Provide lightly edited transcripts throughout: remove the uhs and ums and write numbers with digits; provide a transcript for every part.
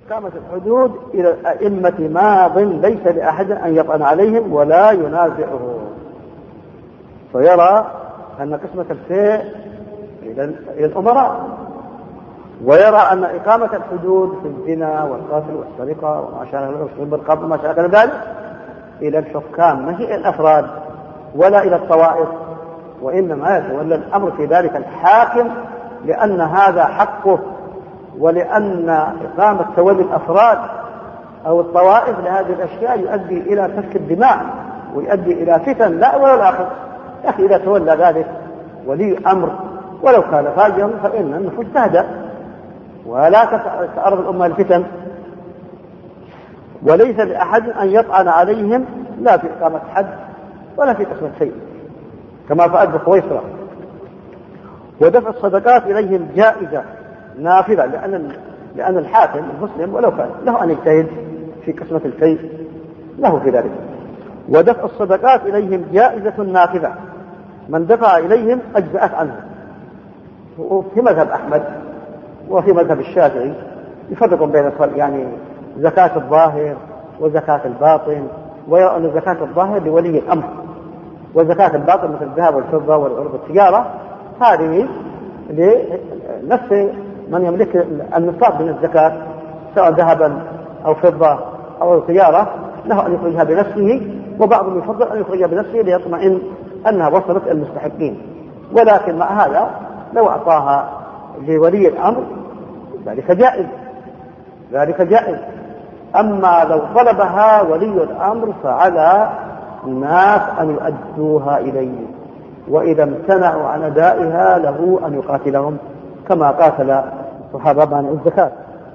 قامت الحدود إلى الأئمة ماض ليس لأحد أن يطعن عليهم ولا ينازعه، فيرى أن قسمة الفيء إلى الأمراء، ويرى أن إقامة الحدود في الزنا والقتل والسرقة وما شابه ذلك إلى الحكام، مش إلى الأفراد ولا إلى الطوائف، وإنما يتولى الأمر في ذلك الحاكم، لأن هذا حقه، ولأن إقامة تولي الأفراد أو الطوائف لهذه الأشياء يؤدي إلى سفك الدماء ويؤدي إلى فتن لا ولا الآخر. لكن إذا تولى ذلك ولي أمر ولو كان فاجرا فإن النفوس تهدأ ولا تتعرض الأمة للفتن، وليس لأحد أن يطعن عليهم لا في إقامة حد ولا في قسمة شيء كما فعل بخويصرة. ودفع الصدقات إليهم جائزة نافذة، لأن الحاكم المسلم ولو كان له أن يجتهد في قسمة الشيء له في ذلك. ودفع الصدقات إليهم جائزة نافذة، من دفع إليهم أجزأت عنه. وفي مذهب أحمد وفي مذهب الشافعي يفرق بين يعني زكاة الظاهر وزكاة الباطن، ويرى أن زكاة الظاهر لولي الأمر، وزكاة الباطن مثل الذهب والفضة والعروض والتجارة هذه لنفس من يملك النصاب من الزكاة سواء ذهبا أو فضة أو تجارة له أن يخرجها بنفسه، وبعضهم يفضل أن يخرجها بنفسه ليطمئن أنها وصلت المستحقين. ولكن مع هذا لو أعطاها لولي الأمر ذلك جائز. أما لو طلبها ولي الأمر فعلى الناس أن يؤدوها إليه، وإذا امتنعوا عن أدائها له أن يقاتلهم كما قاتل الصحابة عن الزكاة.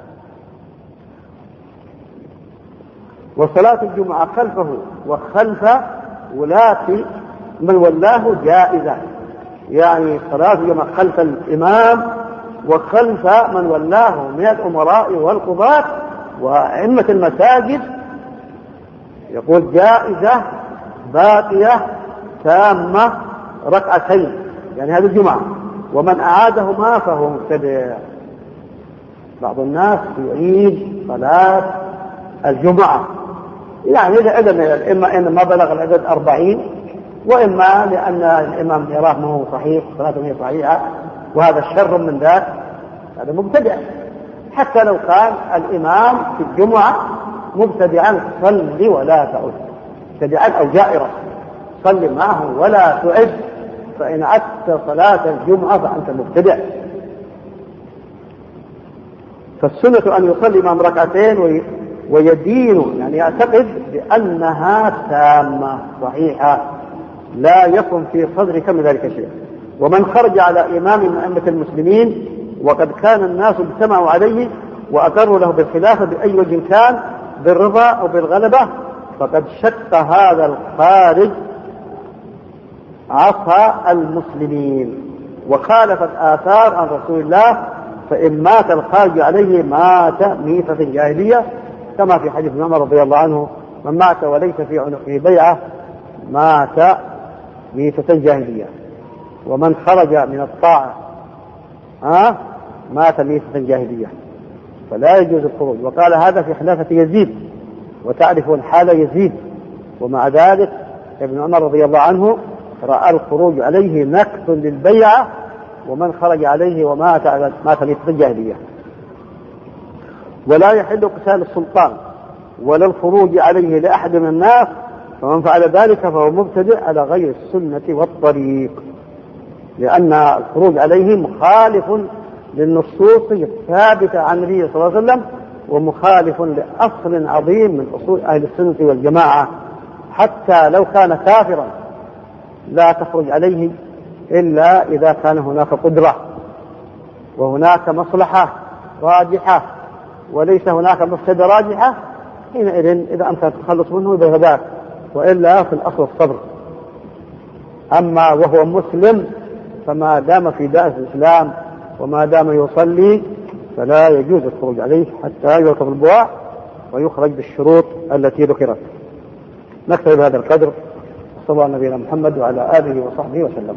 وصلاة الجمعة خلفه وخلف ولاة من ولاه جائزة، يعني صلاة الجمعة خلف الإمام وخلف من ولاه من الأمراء والقضاة وأئمة المساجد، يقول جائزة باقية تامة ركعتين، يعني هذه الجمعة، ومن أعادهما فهو مبتدع. بعض الناس يعيد صلاة الجمعة، يعني إذا إما إن ما بلغ العدد 40، وإما لأن الإمام يراه ما هو صحيح صلاته هي صحيحة، وهذا الشر من ذاك، هذا مبتدع. حتى لو كان الإمام في الجمعة مبتدعا صل ولا تعد، مبتدعا أو جائرا صل معه ولا تعد، فإن عدت صلاة الجمعة فأنت مبتدع. فالسنة أن يصلي إمام ركعتين ويدين، يعني يعتقد بأنها تامة صحيحة لا يكن في صدرك من ذلك شيء. ومن خرج على إمام من أئمة المسلمين وقد كان الناس اجتمعوا عليه وأقروا له بالخلافة بأي وجه كان بالرضا أو بالغلبة، فقد شق هذا الخارج عصا المسلمين وخالفت آثار عن رسول الله، فإن مات الخارج عليه مات ميتة الجاهلية، كما في حديث عمر رضي الله عنه: من مات وليس في عنقه بيعة مات ميتة الجاهلية، ومن خرج من الطاعة مات ميتة الجاهلية، فلا يجوز الخروج. وقال هذا في خلافة يزيد، وتعرفون حال يزيد، ومع ذلك ابن عمر رضي الله عنه رأى الخروج عليه نكث للبيعة، ومن خرج عليه ومات مات ميتة الجاهلية. ولا يحل قتال السلطان ولا الخروج عليه لأحد من الناس، فمن فعل ذلك فهو مبتدع على غير السنة والطريق، لأن الخروج عليه مخالف للنصوص الثابتة عن النبي صلى الله عليه وسلم، ومخالف لأصل عظيم من أصول أهل السنة والجماعة. حتى لو كان كافرا لا تخرج عليه إلا إذا كان هناك قدرة وهناك مصلحة راجحة، وليس هناك مفسدة راجحة، حينئذ إذا أنت تتخلص منه بغداك، وإلا في الأصل الصبر. أما وهو مسلم فما دام في دائرة الإسلام وما دام يصلي فلا يجوز الخروج عليه حتى يوقف البواع ويخرج بالشروط التي ذكرت. نكتفي بهذا القدر، صلى الله على نبينا محمد وعلى آله وصحبه وسلم.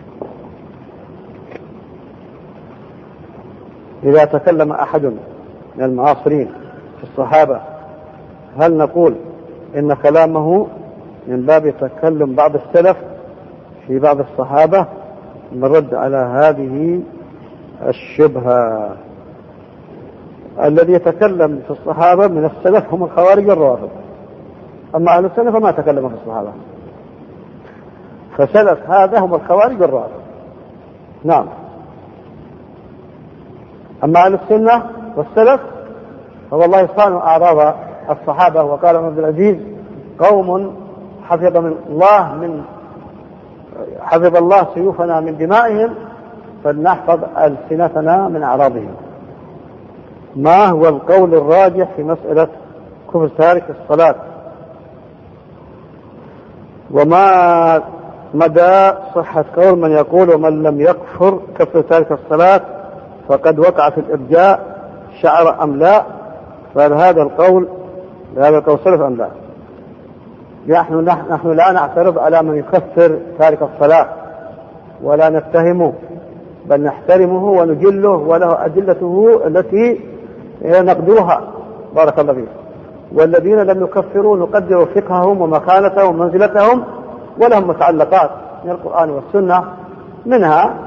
إذا تكلم أحد من المعاصرين في الصحابة، هل نقول إن كلامه من باب تكلم بعض السلف في بعض الصحابة؟ نرد على هذه الشبهة. الذي يتكلم في الصحابة من السلف هم الخوارج والروافض، أما أهل السنة فما تكلموا في الصحابة، فسلف هذا هم الخوارج والروافض. نعم. أما أهل السنة والسلف فوالله صانوا أعراض الصحابة، وقال ابن عبد العزيز: قوم حفظ الله سيوفنا من دمائهم فلنحفظ ألسنتنا من أعراضهم. ما هو القول الراجح في مسألة كفر تارك الصلاة؟ وما مدى صحة قول من يقول من لم يكفر كفر تارك الصلاة فقد وقع في الإرجاء شعر أم لا؟ فهل هذا القول سلف أم لا؟ نحن لا نعترض على من يكفر تارك الصلاة ولا نتهمه، بل نحترمه ونجله وله أدلته التي نقدرها. بارك الله فيك. والذين لم يكفروا نقدر فقههم ومكانتهم ومنزلتهم، ولهم متعلقات من القرآن والسنة، منها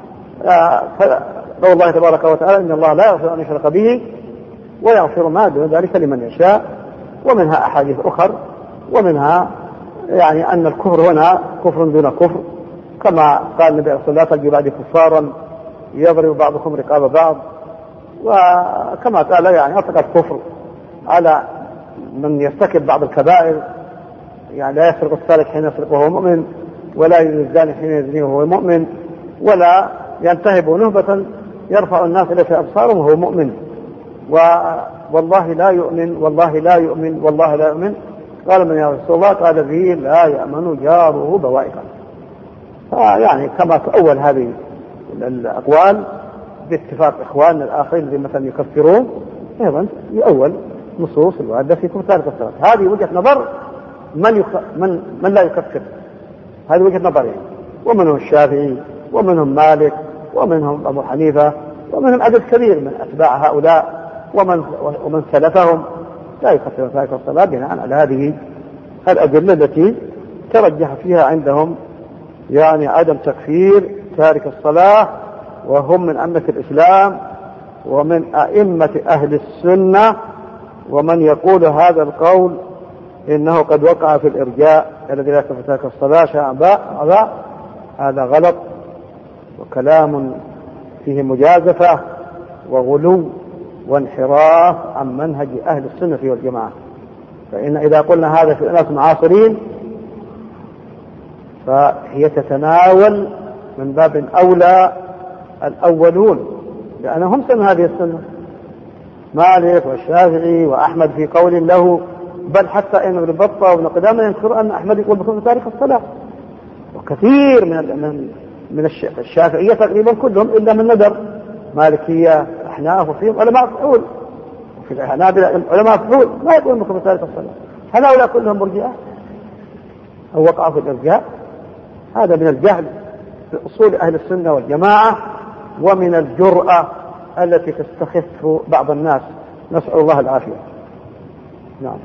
قول الله تبارك وتعالى: إن الله لا يغفر أن يشرك به ويغفر ما دون ذلك لمن يشاء. ومنها أحاديث أخر، ومنها يعني أن الكفر هنا كفر دون كفر، كما قال النبي صلى الله عليه وسلم: لا تجد بعد كفارا يضرب بعضكم رقاب بعض. وكما قال يعني أطلق الكفر على من يرتكب بعض الكبائر، يعني لا يسرق السارق حين يسرق وهو مؤمن، ولا يزني الزاني حين يزني وهو مؤمن، ولا ينتهب نهبة يرفع الناس إليه أبصارهم وهو مؤمن. والله لا يؤمن والله لا يؤمن والله لا يؤمن. قال: من يا رسول الله؟ قال: به لا يأمن جاره بوائقا. يعني كما تؤول هذه الأقوال باتفاق إخواننا الآخرين الذين مثلا يكفرون، أيضا يؤول نصوص الواردة في كفر تارك الصلاة. هذه وجهة نظر من لا يكفر، هذه وجهة نظر يعني. ومنهم الشافعي ومنهم مالك ومنهم أبو حنيفة ومنهم عدد كبير من أتباع هؤلاء ومن سلفهم لا يكفر تارك الصلاة بناء على هذه الأدلة التي ترجح فيها عندهم يعني عدم تكفير تارك الصلاة، وهم من أئمة الإسلام ومن أئمة أهل السنة. ومن يقول هذا القول إنه قد وقع في الإرجاء الذي لا يكفر تارك الصلاة شاء أبى، هذا غلط وكلام فيه مجازفة وغلو وانحراف عن منهج أهل السنة والجماعة. فإن إذا قلنا هذا في الناس معاصرين فهي تتناول من باب أولى الأولون، لأنهم سمعوا هذه السنة، مالك والشافعي وأحمد في قول له، بل حتى إن ابن بطة وابن قدامة يذكر أن أحمد يقول بكفر تارك الصلاة، وكثير من الشافعية تقريبا كلهم إلا من ندر، مالكية أحناف وفيهم علماء فحول، وفي الحنابلة علماء فحول ما يقولون بكفر تارك الصلاة. هل هؤلاء كلهم مرجئة أو وقعوا في الإرجاء؟ هذا من الجهل بأصول أهل السنة والجماعة، ومن الجرأة التي تستخف بعض الناس، نسأل الله العافية. نعم.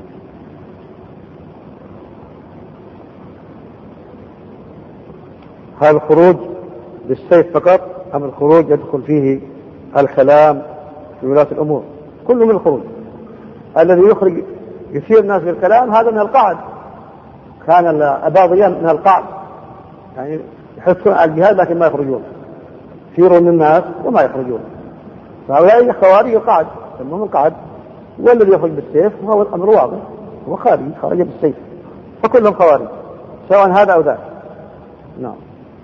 هل الخروج بالسيف فقط أم الخروج يدخل فيه الكلام في ولاة الأمور؟ كله من الخروج. الذي يثير الناس بالكلام هذا من القعد، كان الأباضية من القعد، يعني يحثون على الجهاد لكن ما يخرجون، يثيرون الناس وما يخرجون. فهؤلاء خوارج القعد، يسمون القعد. والذي يخرج بالسيف هو الأمر واضح، هو خارج بالسيف، فكلهم خوارج سواء هذا أو ذاك. نعم.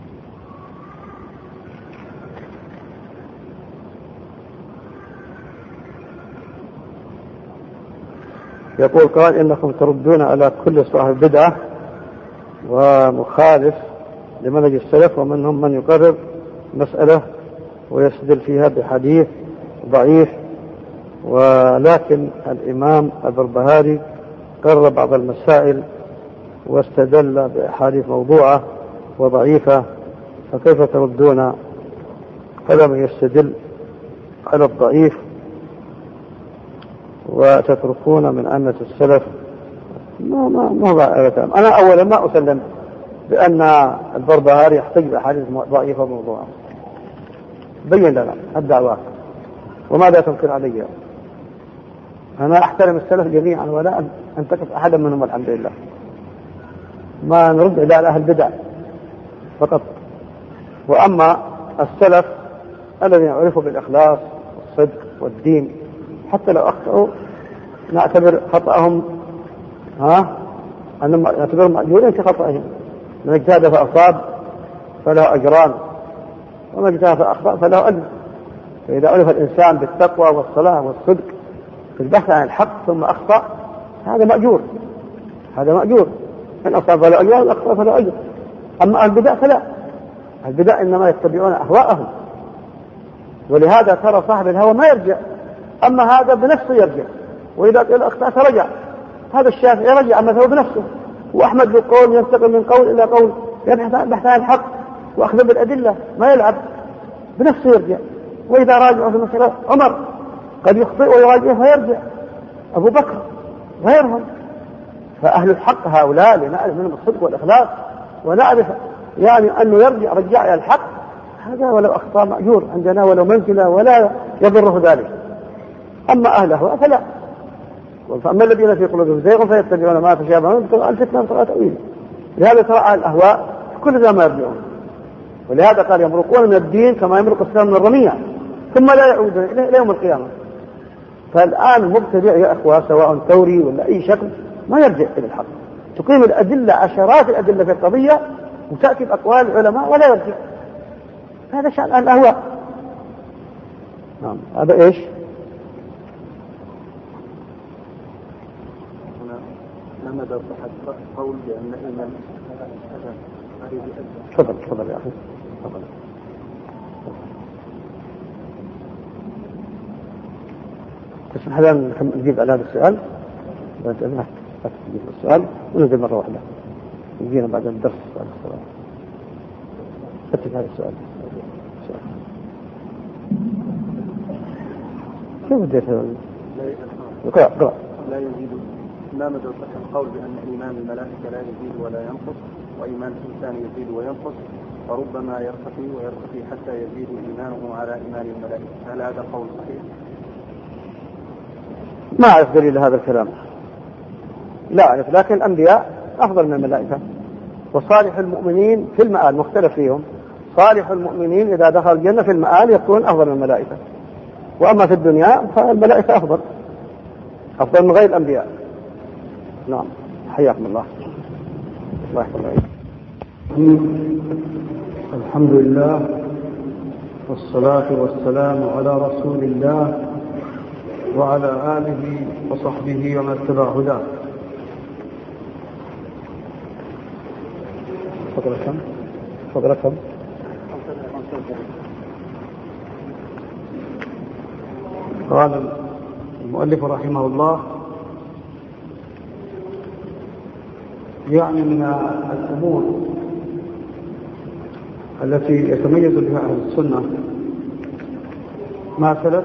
يقول قال: إنكم تردون على كل صاحب بدعة ومخالف لمنهج السلف، ومنهم من يقرر مسألة ويستدل فيها بحديث ضعيف، ولكن الإمام البربهاري قرر بعض المسائل واستدل بأحاديث موضوعة وضعيفة، فكيف تردون على من يستدل على الضعيف وتتركون من أنة السلف. ما هو كلام. أنا أولا ما أسلم بأن البربهاري يحتج بأحاديث ضعيفة وموضوعة. بين لنا الدعوات وماذا تنكر علي. أنا أحترم السلف جميعا ولا أنتقص أحدا منهم الحمد لله. ما نرد إلى أهل البدع فقط. وأما السلف الذين يعرفوا بالإخلاص والصدق والدين حتى لو أخطأوا نعتبر خطأهم نعتبر مأجورين في خطأهم. من اجتهد فأصاب فله أجران ومن اجتهد فأخطأ فله أجر. فإذا عرف الإنسان بالتقوى والصلاة والصدق في البحث عن الحق ثم أخطأ هذا مأجور. إن أصاب فله أجر وإن أخطأ فله أجر. أما البدع فلا. البدع إنما يتبعون أهواءهم ولهذا ترى صاحب الهوى ما يرجع. أما هذا بنفسه يرجع. وإذا قال أخطأت رجع. هذا الشافعي رجع مثله بنفسه. وأحمد بالقول ينتقل من قول إلى قول يبحث عن الحق وأخذ بالأدلة ما يلعب بنفسه يرجع. وإذا راجعوا في المسألة عمر قد يخطئ ويراجع فيرجع. أبو بكر غيرهم. فأهل الحق هؤلاء لنعرف منهم الصدق والإخلاص ونعرف أنه رجع إلى الحق هذا ولو أخطأ مأجور عندنا ولو منزلة ولا يضره ذلك. أما أهل الأهواء فلا. فأما الذين في قلوبهم زيغ فيتبعون ما تشابه منه الفتنة وابتغاء تأويله. لهذا ترى أهل الأهواء كل ذا ما يرجعون. ولهذا قال يمرقون من الدين كما يمرق السهم من الرمية ثم لا يعودون إلى يوم القيامة. فالآن المبتدع يا أخوة سواء ثوري ولا أي شكل ما يرجع إلى الحق. تقيم الأدلة عشرات الأدلة في القضية وتأتي بأقوال العلماء ولا يرجع. هذا شأن أهل الأهواء. نعم. هذا إيش؟ لما صحت قول بأن الإمام تفضل يا أخي تفضل. تسمح لنا نجيب على هذا السؤال. نجيب السؤال وننزل مرة واحدة نجينا بعد الدرس السؤال. فتح هذا السؤال. كيف بديت هذا؟ اقرأ. لا يزيد. ما مدى صحة القول بأن إيمان الملائكة لا يزيد ولا ينقص وإيمان الإنسان يزيد وينقص وربما يرتقي حتى يزيد إيمانه على إيمان الملائكة. هل هذا قول صحيح؟ ما أعرف دليل هذا الكلام. لا أعرف. لكن الأنبياء أفضل من الملائكة. وصالح المؤمنين في المآل مختلف فيهم. صالح المؤمنين إذا دخل الجنة في المآل يكون أفضل من الملائكة. وأما في الدنيا فالملائكة أفضل من غير الأنبياء. نعم. حياكم الله. الله يحفظ عليك. الحمد لله والصلاة والسلام على رسول الله وعلى آله وصحبه ومن اتبع هداه. فضلكم. قال المؤلف رحمه الله من الأمور التي يتميز بها أهل السنة ما سلف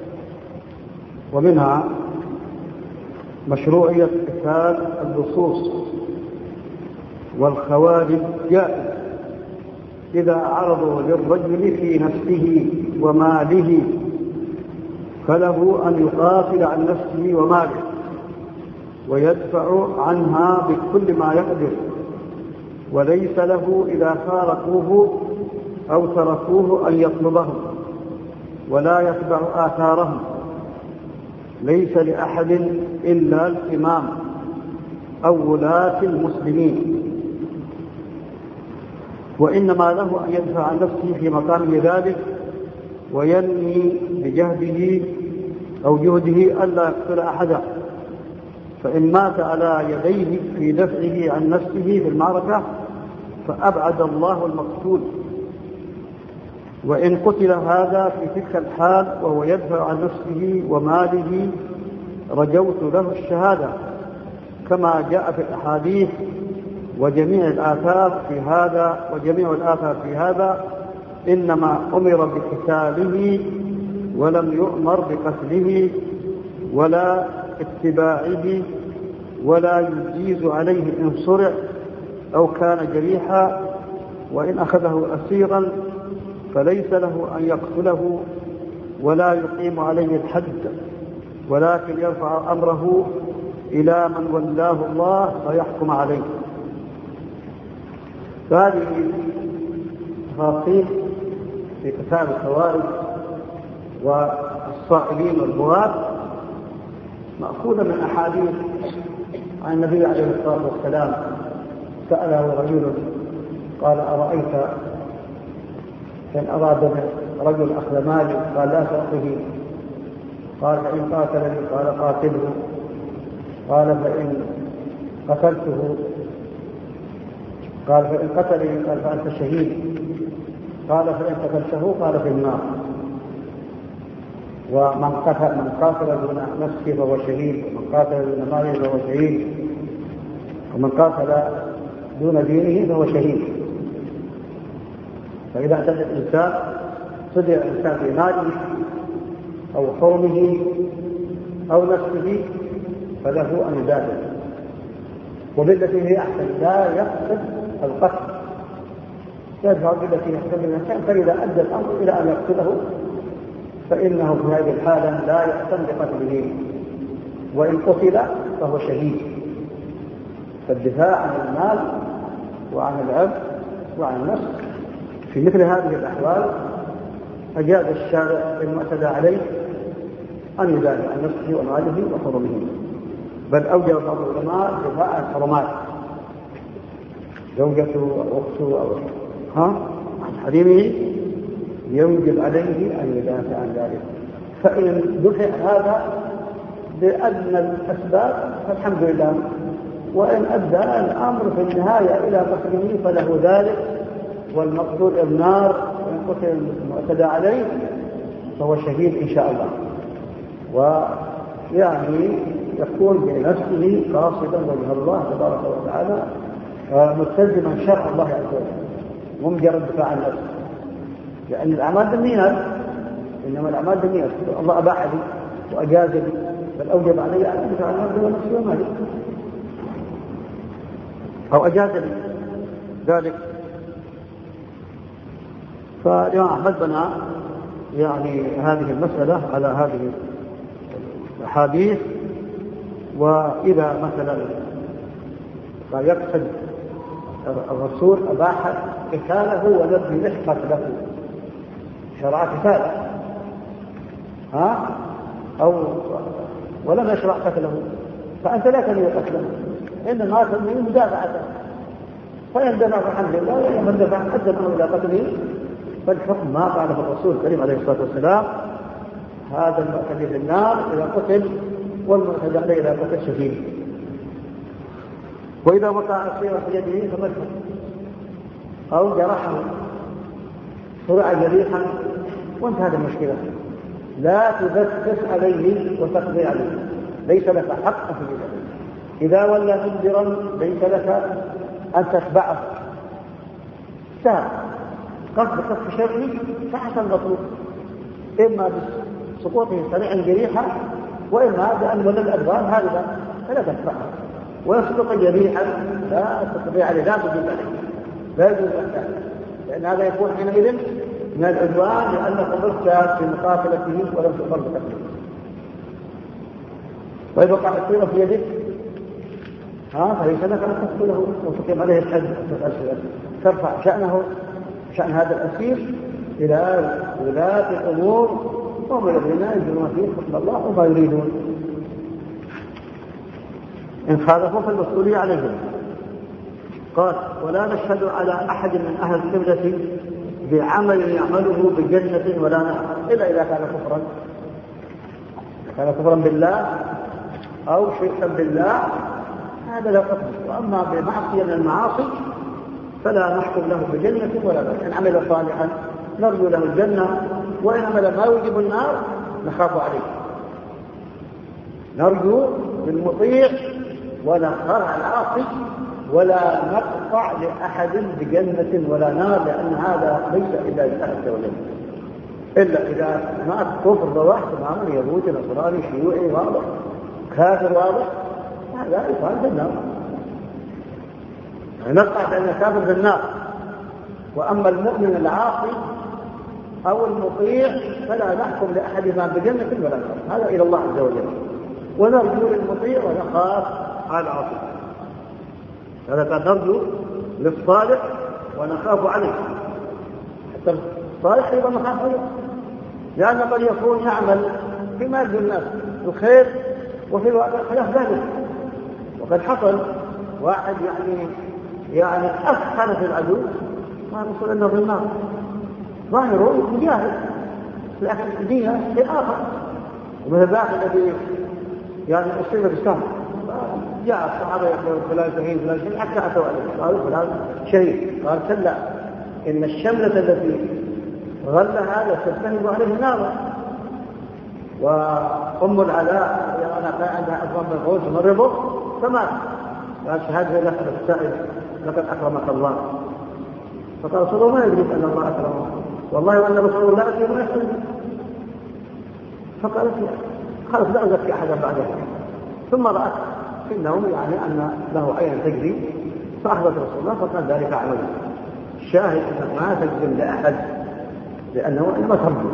ومنها مشروعية قتال اللصوص والخوارج جائز إذا عرضوا للرجل في نفسه وماله فله أن يقاتل عن نفسه وماله ويدفع عنها بكل ما يقدر وليس له إذا فارقوه أو تركوه أن يطلبهم ولا يتبع آثارهم. ليس لأحد إلا الإمام أو ولاة المسلمين وإنما له أن يدفع عن نفسه في مقام ذلك وينمي بجهده أو جهده ألا يقتل أحدا. فإن مات على يديه في دفعه عن نفسه في المعركة فأبعد الله المقتول. وإن قتل هذا في تلك الحال وهو يدفع عن نفسه وماله رجوت له الشهادة كما جاء في الأحاديث وجميع الآثار في هذا إنما أمر بقتاله ولم يؤمر بقتله ولا اتباعه ولا يجيز عليه إن صرع أو كان جريحا، وإن أخذه أسيرا فليس له أن يقتله ولا يقيم عليه الحد، ولكن يرفع أمره إلى من ولاه الله فيحكم عليه. هذه تفاصيل في كتاب الخوارج والصائلين والبغاة مأخوذة من أحاديث عن النبي عليه الصلاة والسلام. سأله رجل قال أرأيت إن أراد رجل أخذ مالي؟ قال لا تعطه. قال فإن قاتلني؟ قال قاتله. قال فإن قتلته؟ قال فإن قتلني؟ قال فأنت شهيد. قال فإن قتلته؟ قال في النار. ومن قاتل دون نفسه فهو شهيد، ومن قاتل دون ماله فهو شهيد، ومن قاتل دون دينه فهو شهيد. فإذا اعتدى الإنسان صدر الإنسان في ماله أو حرمه أو نفسه فله أن يدافع، وبالتي هي أحسن، لا يقصد القتل، يدفع بالتي يحتمل الإنسان، فإذا أدى الأمر إلى أن يقتله فإنه في هذه الحالة لا يحتمل بقتله، وإن قتل فهو شهيد. فالدفاع عن المال وعن العبد وعن النفس في مثل هذه الأحوال أجاز الشارع المعتدى عليه أن يدافع عن نفسه وماله وحرمه، بل أوجب بعض العلماء دفاع عن الحرمات، زوجته أو أخته أو عن حريمه يوجب عليه أن يدافع عن ذلك. فإن دفع هذا بأدنى الأسباب فالحمد لله، وإن أدى الأمر في النهاية إلى قتله فله ذلك، والمقتول النار، وإن قتل المعتدى عليه فهو شهيد إن شاء الله، ويعني يكون بنفسه قاصدا وجه الله تبارك وتعالى مستلزما شرع الله عز وجل، ومجرد دفاع عن نفسه، لأن الأعمال بالنيات، إنما الأعمال بالنيات. الله أباح لي وأجاز لي، بل أوجب علي أن أدفع عن نفسي ونفسي ومالي، أو أجاز لي ذلك. فالإمام أحمد بنى يعني هذه المسألة على هذه الأحاديث، وإذا مثلا لا يقصد الرسول أباح قتاله والذي يحفظ له شرع قتاله أو ولم يشرع قتله، فأنت لا تنوي قتله، إنما تنوي مدافعته، فإن دفع فالحمد لله، ومن دفع أدى الأمر إلى قتله فالحكم ما قاله الرسول الكريم عليه الصلاة والسلام: هذا المعتدي في النار إذا قتل، والمعتدى عليه إذا قتل شهيد. وإذا وقع أسيرا في يده فمسه أو جرحه صرع جريحا وانتهت المشكلة، لا تبكس عليه وتقضي عليه، ليس لك حق في ذلك. إذا ولى مدبرا ليس لك أن تتبعه، سهل قصد قصد شرعي فحسن مطلوب، إما بسقوطه سريعا جريحا، وإما بأن ولى الأدبار هاربا فلا تتبعه، ويسقط جريحا لا تقضي عليه، لا تجيب عليه، لا يجوز أن، لأن هذا يكون حينئذ من العدوان، لأنك أمرت في مقاتلته ولم تؤمر بقتله. وإذا وقع أسيرا في يدك فليس لك أن تقتله وتقيم عليه الحد، ترفع شأنه شأن هذا الأسير إلى ولاة الأمور، وهم الذين يجرون فيه حكم الله وما يريدون، إن خالفوا فالمسؤولية عليهم. قال: ولا نشهد على أحد من أهل القبلة بعمل يعمله بجنة ولا نار، إلا إذا كان كفرا بالله أو شركا بالله، هذا لا قصد. وأما بمعصية من المعاصي فلا نحكم له بجنة ولا نار. إن عمل صالحا نرجو له الجنة، وإن عمل ما يوجب النار نخاف عليه، نرجو بالمطيع ونخاف على العاصي، ولا نقطع لأحد بجنة ولا نار، لأن هذا ليس إلا لله عز وجل. إلا إذا مات كفر بواح تماما، يهودي نصراني شيوعي واضح، كافر واضح، هذا يقال في النار. نقطع بأن كافر في النار. وأما المؤمن العاصي أو المطيع فلا نحكم لأحدهما بجنة ولا نار، هذا إلى الله عز وجل. ونرجو للمطيع ونخاف على العاصي. هذا قد نرجو للصالح ونخاف عليه، حتى الصالح أيضا نخاف عليه، لأن قد يكون يعمل فيما يرجو الناس الخير وفي الواقع خلاف ذلك. وقد حصل واحد يعني أسخن في العدو ما نقول أنه في النار، ظاهره مجاهد لكن الدنيا شيء آخر. ومن ذاك الذي أصيب بالسهم، جاء الصحابة يقولون فلان شهيد فلان شهيد، حتى أتوا عليه قالوا فلان شهيد، قال كلا إن الشملة التي غلها لتستهب عليه النار. وأم العلاء أنا كان عندها أكرم من الغوث مرضه فمات، قال شهادة لك السائل لقد أكرمك الله. فقال رسول الله ما يدرك أن الله أكرمه، والله وأن رسول الله أكرمه ما يحسن. فقالت خلص لا أزكي أحدا بعدها. ثم رأت في النوم أن له عين تجري، فأخذت رسول الله فقال ذلك عمله. الشاهد أنك ما تجزم لأحد لأنه إنما ترجو.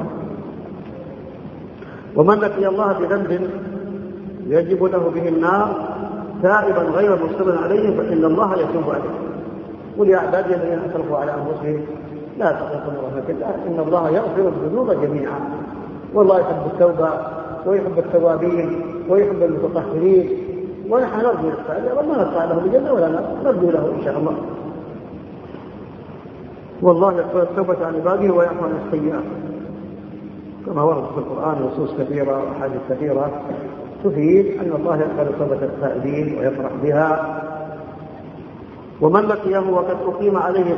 ومن لقي الله بذنب يجب له به النار تائبا غير مصر عليه فإن الله يتوب عليه. قل يا عبادي الذين أسرفوا على أنفسهم لا تقنطوا من رحمة الله إن الله يغفر الذنوب جميعا، والله يحب التوبة ويحب التوابين ويحب المتطهرين. ونحن نرجو للسائل وما نسعى له بجنة ولا نرجو له إن شاء الله. والله يقبل التوبة عن عباده ويعفو عن السيئات، كما ورد في القرآن نصوص كثيرة وأحاديث كثيرة تفيد أن الله يقبل توبة التائبين ويفرح بها. ومن لقيه وقد أقيم عليه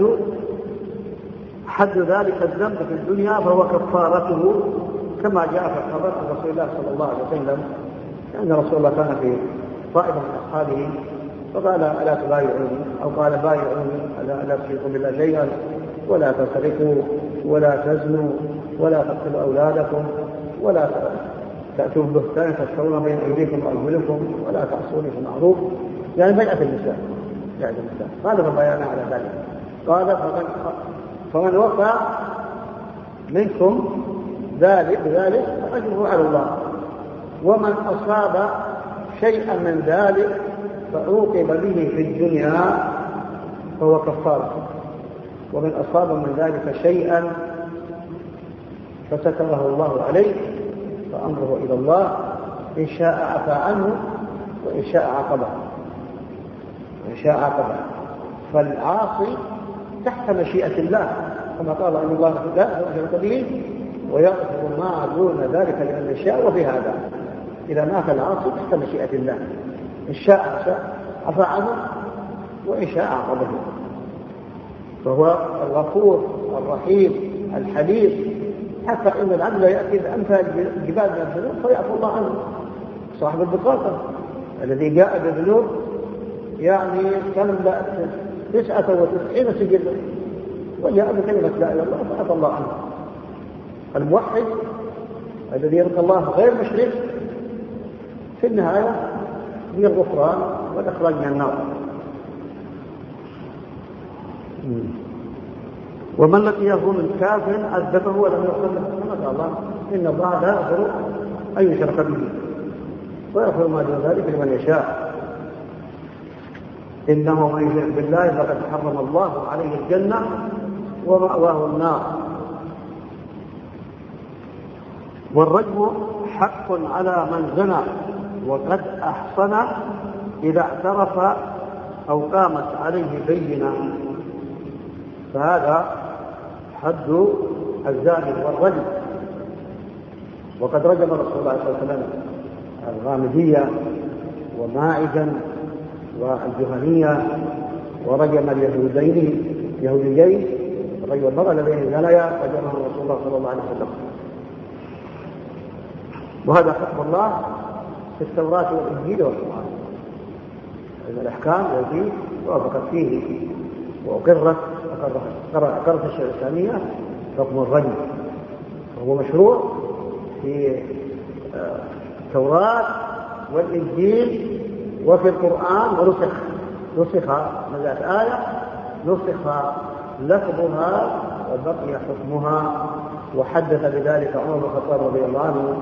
حد ذلك الذنب في الدنيا فهو كفارته، كما جاء في الخبر عن رسول الله صلى الله عليه وسلم أن رسول الله كان في طائفة من أصحابه فقال ألا تبايعوني، أو قال بايعوني ألا تشركوا بالله شيئا ولا تسرقوا ولا تزنوا ولا تقتلوا أولادكم ولا تأتوا ببهتان تشترون بين أيديكم وأرجلكم ولا تعصوني في المعروف، يعني بيعة النساء. قال فبايعنا على ذلك. قال فمن وقع منكم بذلك فأجره على الله، ومن أصاب شيئا من ذلك فعوقب به في الدنيا فهو كفارة، ومن أصاب من ذلك شيئا فستره الله عليه فأمره إلى الله إن شاء عفى عنه وإن شاء عاقبه. فالعاصي تحت مشيئة الله، كما قال إن الله لا يغفر به ويغفر ما دون ذلك لمن يشاء. وفي هذا إذا مات العاصي تحت مشيئة الله، إن شاء عفى عنه وإن شاء عاقبه. فهو الغفور الرحيم الحليم، حتى إن العبد يأتي بأمثال الجبال من الذنوب فيعفو الله عنه. صاحب البطاقة الذي جاء بالذنوب كان 99 سجلا وجاء بكلمة لا إله إلا الله فعفى الله عنه. الموحد الذي يلقى الله غير مشرك في النهاية هي الغفران والإخراج من النار. ومن لقيه من كافر عذبه ولم يغفر له كما قال الله إن الله لا يغفر أن يشرك به ويغفر ما دون ذلك لمن يشاء. إنه من يشرك بالله فقد حرم الله عليه الجنة ومأواه النار. والرجم حق على من زنى وقد أحصن إذا اعترف أو قامت عليه بينة، فهذا حد الزاني والرجم. وقد رجم رسول الله صلى الله عليه وسلم الغامدية وماعزا والجهنية، ورجم اليهوديين رجم المرأة الذين زنيا رجمهم رسول الله صلى الله عليه وسلم. وهذا حكم الله في التوراة والإنجيل والقرآن، إن الأحكام التي وافقت فيه وأقرت الشريعة الإسلامية حكم الرجم. هو مشروع في التوراة والإنجيل وفي القرآن، نسخ نزلت آية نسخ لفظها وبقي حكمها. وحدث بذلك عمر بن الخطاب رضي الله عنه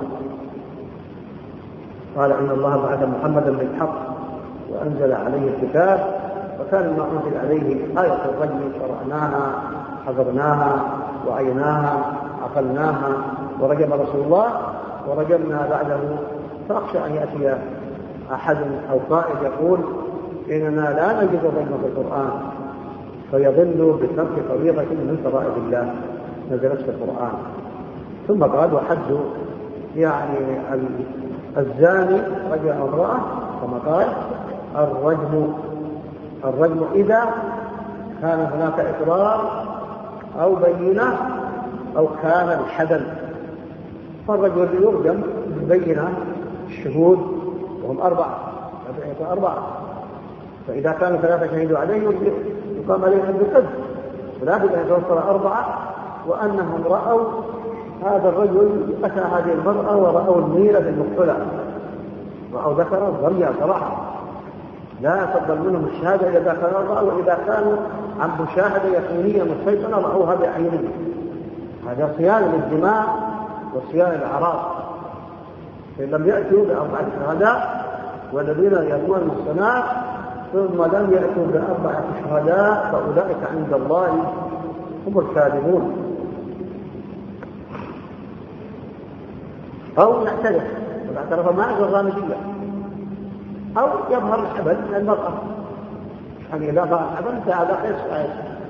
قال إن الله بعث محمدا بالحق وأنزل عليه الكتاب، وكان ما أنزل عليه آية الرجم قرأناها حفظناها وعيناها عقلناها، ورجم رسول الله ورجمنا بعده. فأخشى أن يأتي أحد أو قائد يقول إننا لا نجد الرجم في القرآن فيضل بترك فريضة من فرائض الله نزلت في القرآن. ثم قال وحد يعني الزاني رجل أو امرأة، كما قال الرجم إذا كان هناك إقرار أو بينة أو كان الحدل. فالرجل يرجم بالبينة الشهود وهم 4، فإذا كانوا 3 شهدوا عليه يقام عليهم بالقذف، ولا بد أن يتوفر 4 وأنهم رأوا هذا الرجل أتى هذه المرأة ورأوا الميلة المقتلة، رأوا ذكرا ضريا صراحة، لا يفضل منهم الشهادة إذا كانوا 4، وإذا كانوا عن مشاهدة يقينية مسيطرة رأوها بأعينهم. هذا صيانة للدماء وصيانة الأعراض. فإن لم يأتوا ب4 شهداء والذين يأتون المحصنات ثم لم يأتوا ب4 شهداء فأولئك عند الله هم الكاذبون. أو يعترف، والاعتراف ما يجوز الرامجية، أو يظهر الحبل من المرأة، يعني إذا ظهر الحبل فهذا خير صحيح.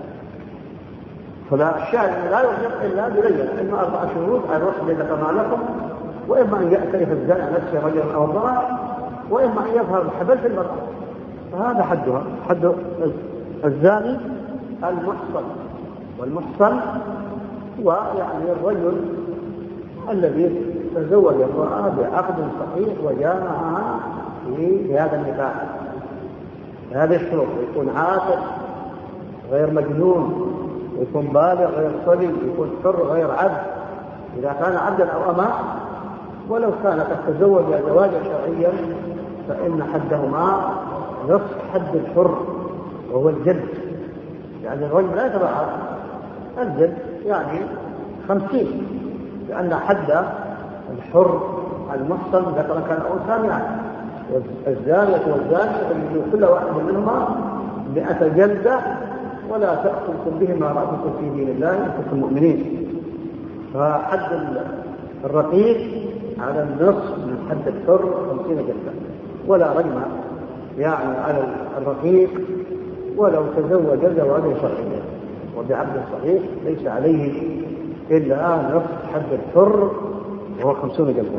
فلا الشاهد لا يرجع إلا بليل، إما 4 شهود على الرسل إذا كما لكم، وإما أن يعترف الزاني نفسه رجلا أو امرأة، وإما أن يظهر الحبل في المرأة. فهذا حدها، حد الزاني المحصن. والمحصن هو يعني الرجل الذي تزوج امرأة بعقد صحيح وجامعها في هذا النكاح هذه الشروط، يكون عاقل غير مجنون، ويكون بالغ غير صبي، يكون حر غير عبد إذا كان عبدا أو أمة. ولو كان قد تزوج زواجا شرعيا فإن حدهما نصف حد الحر وهو الجلد، يعني الرجل لا يتبعض الجلد يعني 50، لأن حد الحر المحصن ذكر كان أنثى يعني، والزانية والزاني كل واحد منهما 100 جلدة، ولا تأخذكم بهما رأفكم في دين الله إن كنتم مؤمنين. فحد الرقيق على النصف من حد الحر 50 جلدة، ولا رجم يعني على الرقيق ولو تزوج زواجا شرعيا. وبعبد صحيح ليس عليه إلا نصف حد الحر وهو 50 جلدة.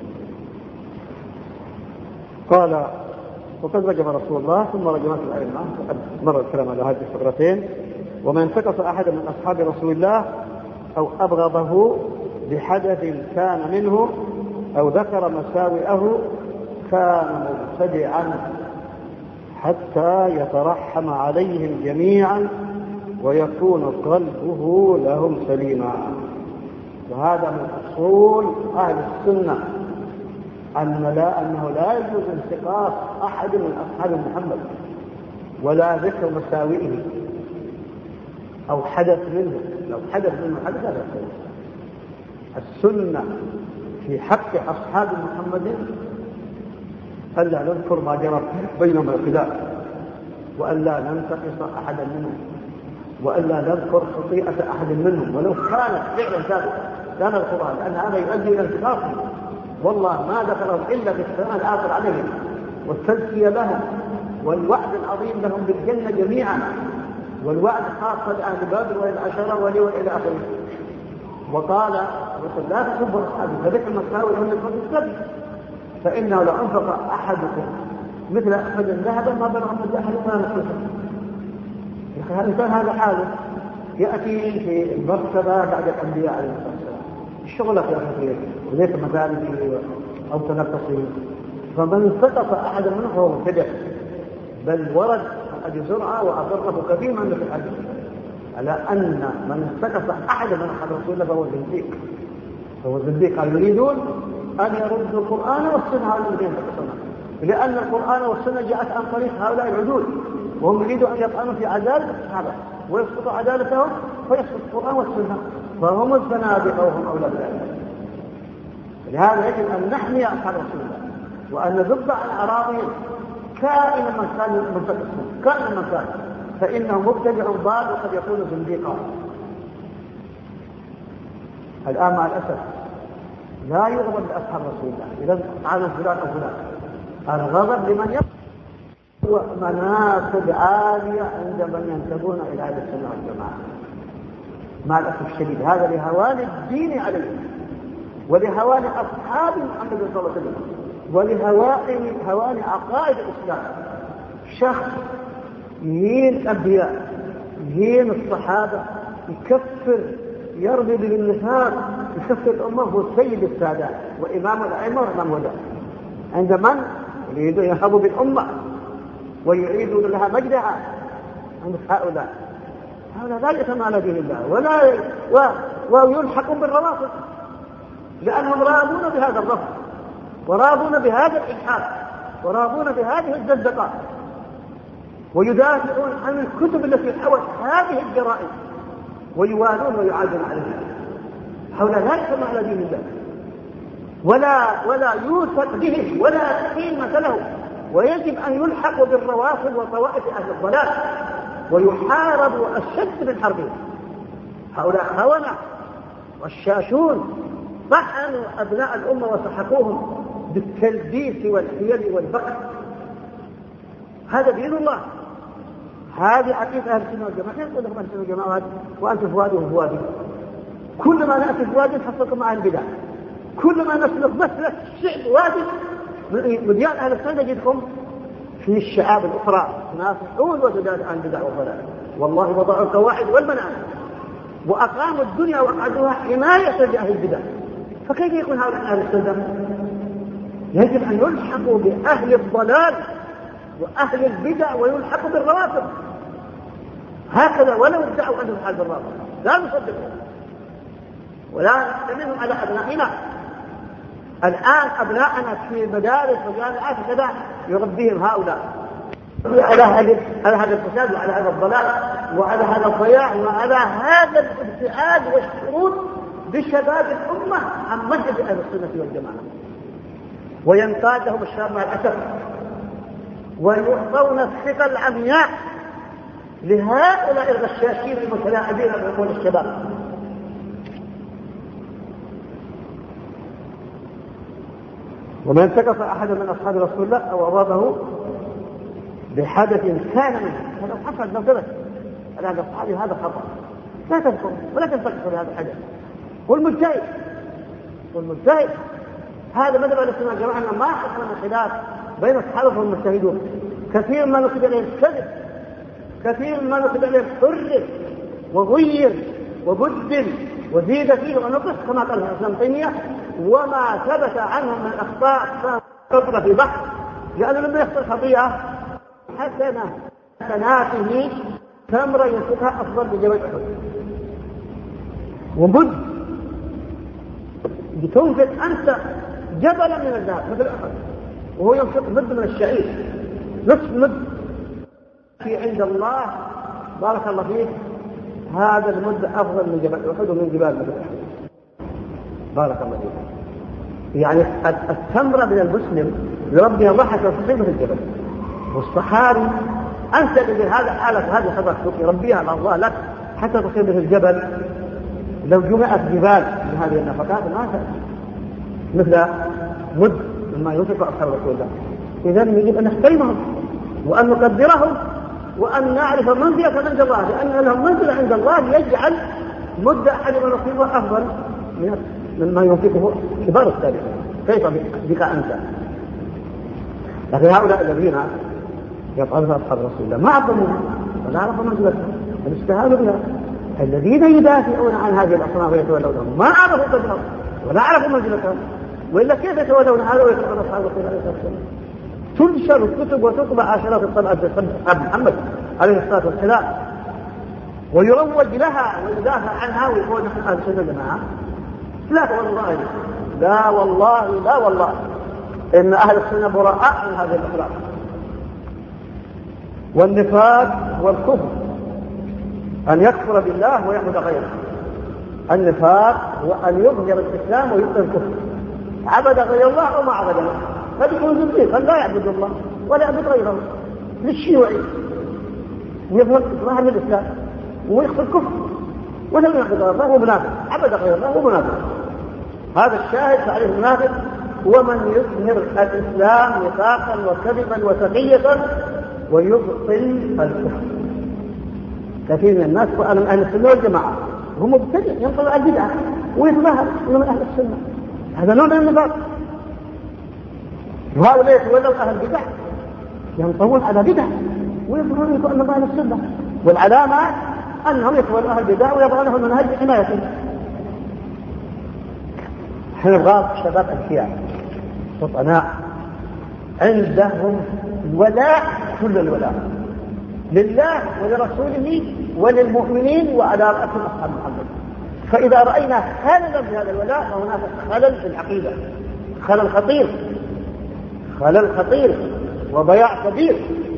قال وقد رجم رسول الله ثم رجمات الأئمة، وقد مر الكلام على هذه الفقرتين. ومن انتقص أحدا من أصحاب رسول الله أو أبغضه بحدث كان منه أو ذكر مساوئه كان مبتدعا حتى يترحم عليهم جميعا ويكون قلبه لهم سليما. وهذا من أصول أهل السنة أنه لا يجوز انتقاص أحد من أصحاب محمد ولا ذكر مساوئه أو حدث منه. لو حدث منه حدث هذا السنة في حق أصحاب محمد ألا نذكر ما جرى بينهم الخلاف، وألا ننتقص أحدا منهم، وألا نذكر خطيئة أحد منهم ولو كانت فعلا ثابتة لا نذكرها، لأن هذا يؤدي إلى انتقاصهم. والله ما ذكرهم إلا بالثناء الآخر عليهم والتزكية لهم والوعد العظيم لهم بالجنة جميعا، والوعد خاصة لأهل بدر وإلى عشرة وإلى آخره. وقال لا تسبوا أصحابي فذكر المساوئ هم يكون السبب، فإنه لو أنفق أحدكم مثل أحد ذهبا ما بلغ مد أحد ما نفسه. الإنسان هذا حاله يأتي في المرتبة بعد الأنبياء عليه الصلاة والسلام، الشغل في أخير وليس مثالي أو تنقصي. فمن انتقص أحد منه فهو مبتدع، بل ورد أبي زرعة وأضره كثير من الحديث على أن من انتقص أحد من أصحاب رسول الله فهو زنديق. هو الزنديق يريدون أن يردوا القرآن والسنة على الذين تقصونه، لأن القرآن والسنة جاءت عن طريق هؤلاء العدول، وهم يريدوا أن يطعنوا في عدالة الصحابة ويسقطوا عدالتهم فيسقط القرآن والسنة، فهم الزنادقة وهم أولاد ذلك. لهذا يجب أن نحمي أصحاب رسول الله وأن نذب عن أعراضهم كائنا من كان من تقصهم، كائنا من كان، فإنه مبتدع ضال وقد يكون زنديقا. الآن مع الأسف لا يغضب لأصحاب رسول الله إذا عن فلان أو فلان، الغضب لمن هو مناصب عالية عند من ينتبون إلى أهل السنة والجماعة. مع الأسف الشديد هذا لهوان الدين عليهم ولهوان أصحاب محمد صلى الله عليه وسلم ولهوان عقائد الإسلام. شخص يهين الأنبياء يهين الصحابة يكفر يرضي بالنفاق يكفر الأمة هو سيد السادات وإمام الأئمة وإمام الهدى، عند من يريدون ينهضوا بالأمة ويعيدوا لها مجدها عند هؤلاء لا يتم على دين الله ويلحقون بالروافض لأنهم راضون بهذا الرفض وراضون بهذا الإلحاد وراضون بهذه الزندقة ويدافعون عن الكتب التي حوت هذه الجرائم ويوالون ويعادون عليها. هؤلاء لا يتم على دين الله ولا يوثق به ولا قيمة له، ويجب أن يلحق بالروافض وطوائف أهل الضلال ويحارب أشد من حربهم. هؤلاء خونة والشاشون طعنوا أبناء الأمة وسحقوهم بالتلبيس والحيل والبخس. هذا دين الله، هذه عقيدة أهل السنة والجماعة. كيف تقول لهم أهل السنة والجماعة وأنتم فؤادهم فؤادي؟ كل ما نأتي فؤادي نحصلكم مع البدع، كل ما نسلك مسلك شعب وادي مديان أهل السنة نجدكم في الشعاب الأخرى تنافحون وتدافعون عن البدع والضلال. والله وضعوا القواعد والمناهج وأقاموا الدنيا وقعدوها حماية لأهل البدع، فكيف يكون هؤلاء أهل السنة؟ يجب أن يلحقوا بأهل الضلال وأهل البدع ويلحقوا بالروافض هكذا، ولو ادعوا أنهم أهل الروافض لا نصدقهم ولا نستمنهم على أبنائنا. الآن أبنائنا في المدارس والجامعات كذا يربيهم هؤلاء على هذا الفساد وعلى هذا الضلال وعلى هذا الضياع وعلى هذا الابتعاد والشرود بشباب الأمة عن منهج أهل السنة والجماعة، وينقادهم الشباب مع الأسف ويعطون الثقة العمياء لهؤلاء الغشاشين المتلاعبين بعقول الشباب. ومن انتقص أحد من أصحاب رسول الله أو أضابه بحدث كان منه هذا حصل لو ثبت هذا الصحابي هذا خطأ لا تذكر ولا تنتقص بهذا الحدث. والمجتهد هذا مذهب أهل السنة والجماعة أنه ما حصل خلاف بين الصحابة والمجتهدون. كثير ما نسب إليهم كذب، كثير ما نسب إليهم حرف وغير وبدل وزيد فيه ونقص كما قال ابن تيمية، وما ثبت عنهم من الأخطاء فقط في بحث، لأنه لما يخطئ خطيئة حسناته ثمرة ينفقها أفضل بجبل أحد. ومد بتنفق أنت جبلا من الذهب مثل أحد وهو ينفق مد من الشعير نصف مد في عند الله بارك الله فيك هذا المد أفضل من جبل أحد ومن جبال مثل أحد بارك الله فيك. يعني الثمرة من المسلم يربي الله حتى تصير مثل الجبل. والصحابي أنت مثل هذا حالة هذه خبرك يربيها على الله لك حتى تصير مثل الجبل. لو جمعت جبال من هذه النفقات ما مثل مد مما ينفق أصحاب رسول الله. إذن يجب أن نحترمهم وأن نقدرهم وأن نعرف منزلة عند الله، لأن لهم منزلة عند الله يجعل مد أحد من نصيبه أفضل مما ينفقه كبار التابعين. كيف بك أنت؟ لكن هؤلاء الذين يطعنون أصحاب رسول الله ما عظموها ولا عرفوا منزلتهم بل استهانوا بها. الذين يدافعون عن هذه الأصناف ويتولونهم ما عرفوا قدرهم ولا عرفوا منزلتهم، وإلا كيف يتولون هذا ويتولون أصحاب رسول الله؟ تنشر الكتب وتطبع عشرات الطبعات بأصحاب محمد عليه الصلاة والسلام ويروج لها ويدافع عنها ويقول نحن أهل السنة والجماعة. لا والله لا والله لا والله إن أهل السنة براء من هذه الأخلاق. والنفاق هو الكفر، أن يكفر بالله ويعبد غيره. النفاق هو أن يظهر الإسلام ويبطل الكفر، عبد غير الله أو ما عبد الله، فبيكون زنديق لا يعبد الله ولا يعبد غيره للشيوعي، ويظهر ظاهر الإسلام ويخفي الكفر، ولم يعبد الله هو منافق، عبد غير الله هو منافق. هذا الشاهد فعليه المنافق هو من يظهر الإسلام نفاقا وكذبا وتقية ويبطل الكفر. كثير من الناس من أهل السنة والجماعة هم مبتدع ينقل على البدعة ويتظاهر من أهل السنة، هذا نوع من النفاق. وهؤلاء يتولون أهل البدع ينطون على بدع ويظهرون أنهم أهل السنة، والعلامة أنهم يتولون أهل البدع ويضعونه المنهج بحمايته. احنا نبغى شباب أذكياء فطناء عندهم ولاء، كل الولاء لله ولرسوله وللمؤمنين وعلى رأسهم أصحاب محمد. فإذا رأينا خللا في هذا الولاء فهناك خلل في العقيدة، خلل خطير وضياع كبير.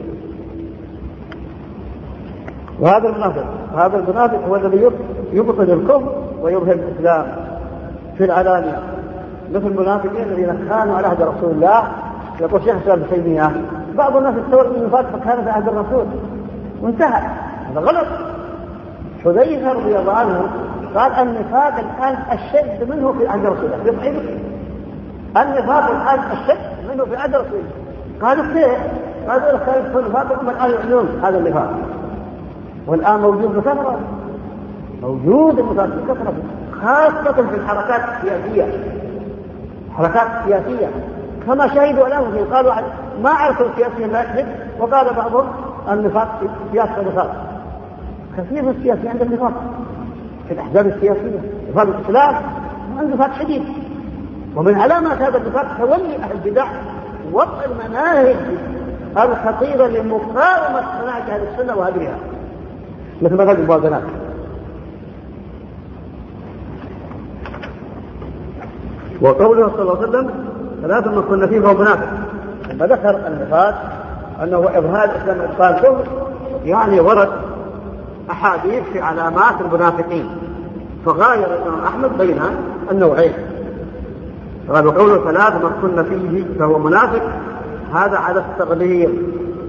وهذا المنافق هو الذي يبطل الكفر ويظهر الإسلام في العلانية، مثل المنافقين الذين كانوا على عهد رسول الله. يقول شيخ الإسلام ابن تيمية بعض الناس يتصور ان النفاق كان في عهد الرسول وانتهى، هذا غلط. حذيفة رضي الله عنه قال النفاق الآن أشد منه في عهد رسول الله، يضحك النفاق الآن أشد منه في عهد رسول الله. قالوا كيف؟ قالوا كان النفاق هم الآن يعلنون هذا النفاق، والآن موجود بكثرة، موجود النفاق بكثرة، خاصة في الحركات السياسية، كما شهدوا الآن قالوا ما عرفوا السياسيين لا يكذب، وقال بعضهم النفاق في سياسة النفاق. كثير من السياسيين عندهم نفاق في الأحزاب السياسية، نفاق الإسلام عنده نفاق شديد. ومن علامات هذا النفاق تولي أهل البدع وضع المناهج الخطيرة لمقاومة مناهج أهل السنة وهدرها، مثل منهج الموازنات. وقوله صلى الله عليه وسلم ثلاث من كن فيه فهو منافق، لما ذكر النفاق أنه إظهار الإسلام وإبطال الكفر، يعني ورد أحاديث في علامات المنافقين، فغاير الإمام أحمد بين النوعين. قال وقوله ثلاث من كن فيه فهو منافق، هذا على التغليظ،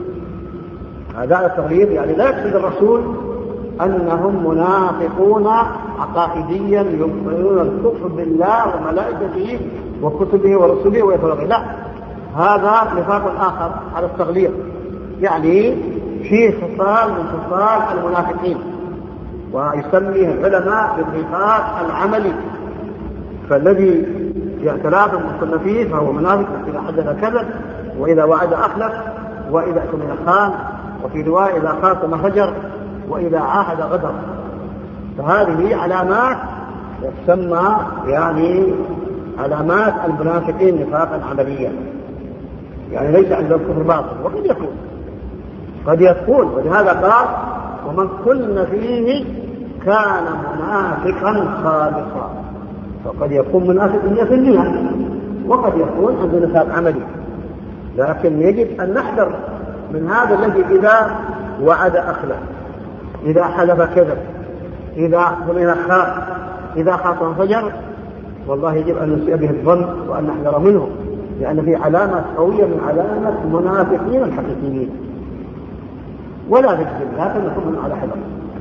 يعني لا يقصد الرسول أنهم منافقون عقائديا يبطلون الكفر بالله وملائكته وكتبه ورسله ويتولون، لا، هذا نفاق آخر على التغليظ، يعني فيه خصال من خصال المنافقين، ويسميه العلماء بالنفاق العملي. فالذي ثلاثة من كن فيه فهو منافق، إذا حدث كذب، وإذا وعد أخلف، وإذا اؤتمن خان، وفي رواية إذا خاصم فجر، وإذا عاهد غدر. فهذه علامات تسمى يعني علامات المنافقين نفاقا عمليا، يعني ليس عندهم كفر باطل، قد يكون ولهذا قال ومن كن فيه كان منافقا خالصا. فقد يكون منافق 100%، وقد يكون عنده نفاق عملي، لكن يجب أن نحذر من هذا الذي إذا وعد أخلف، إذا حلف كذب، إذا ضمن خان، إذا خاصم فجر. والله يجب أن نسيء به الظن وأن نحذر منه، لأن في علامة قوية من علامة المنافقين الحقيقيين، ولا نكذب، لكن نكون على حذر.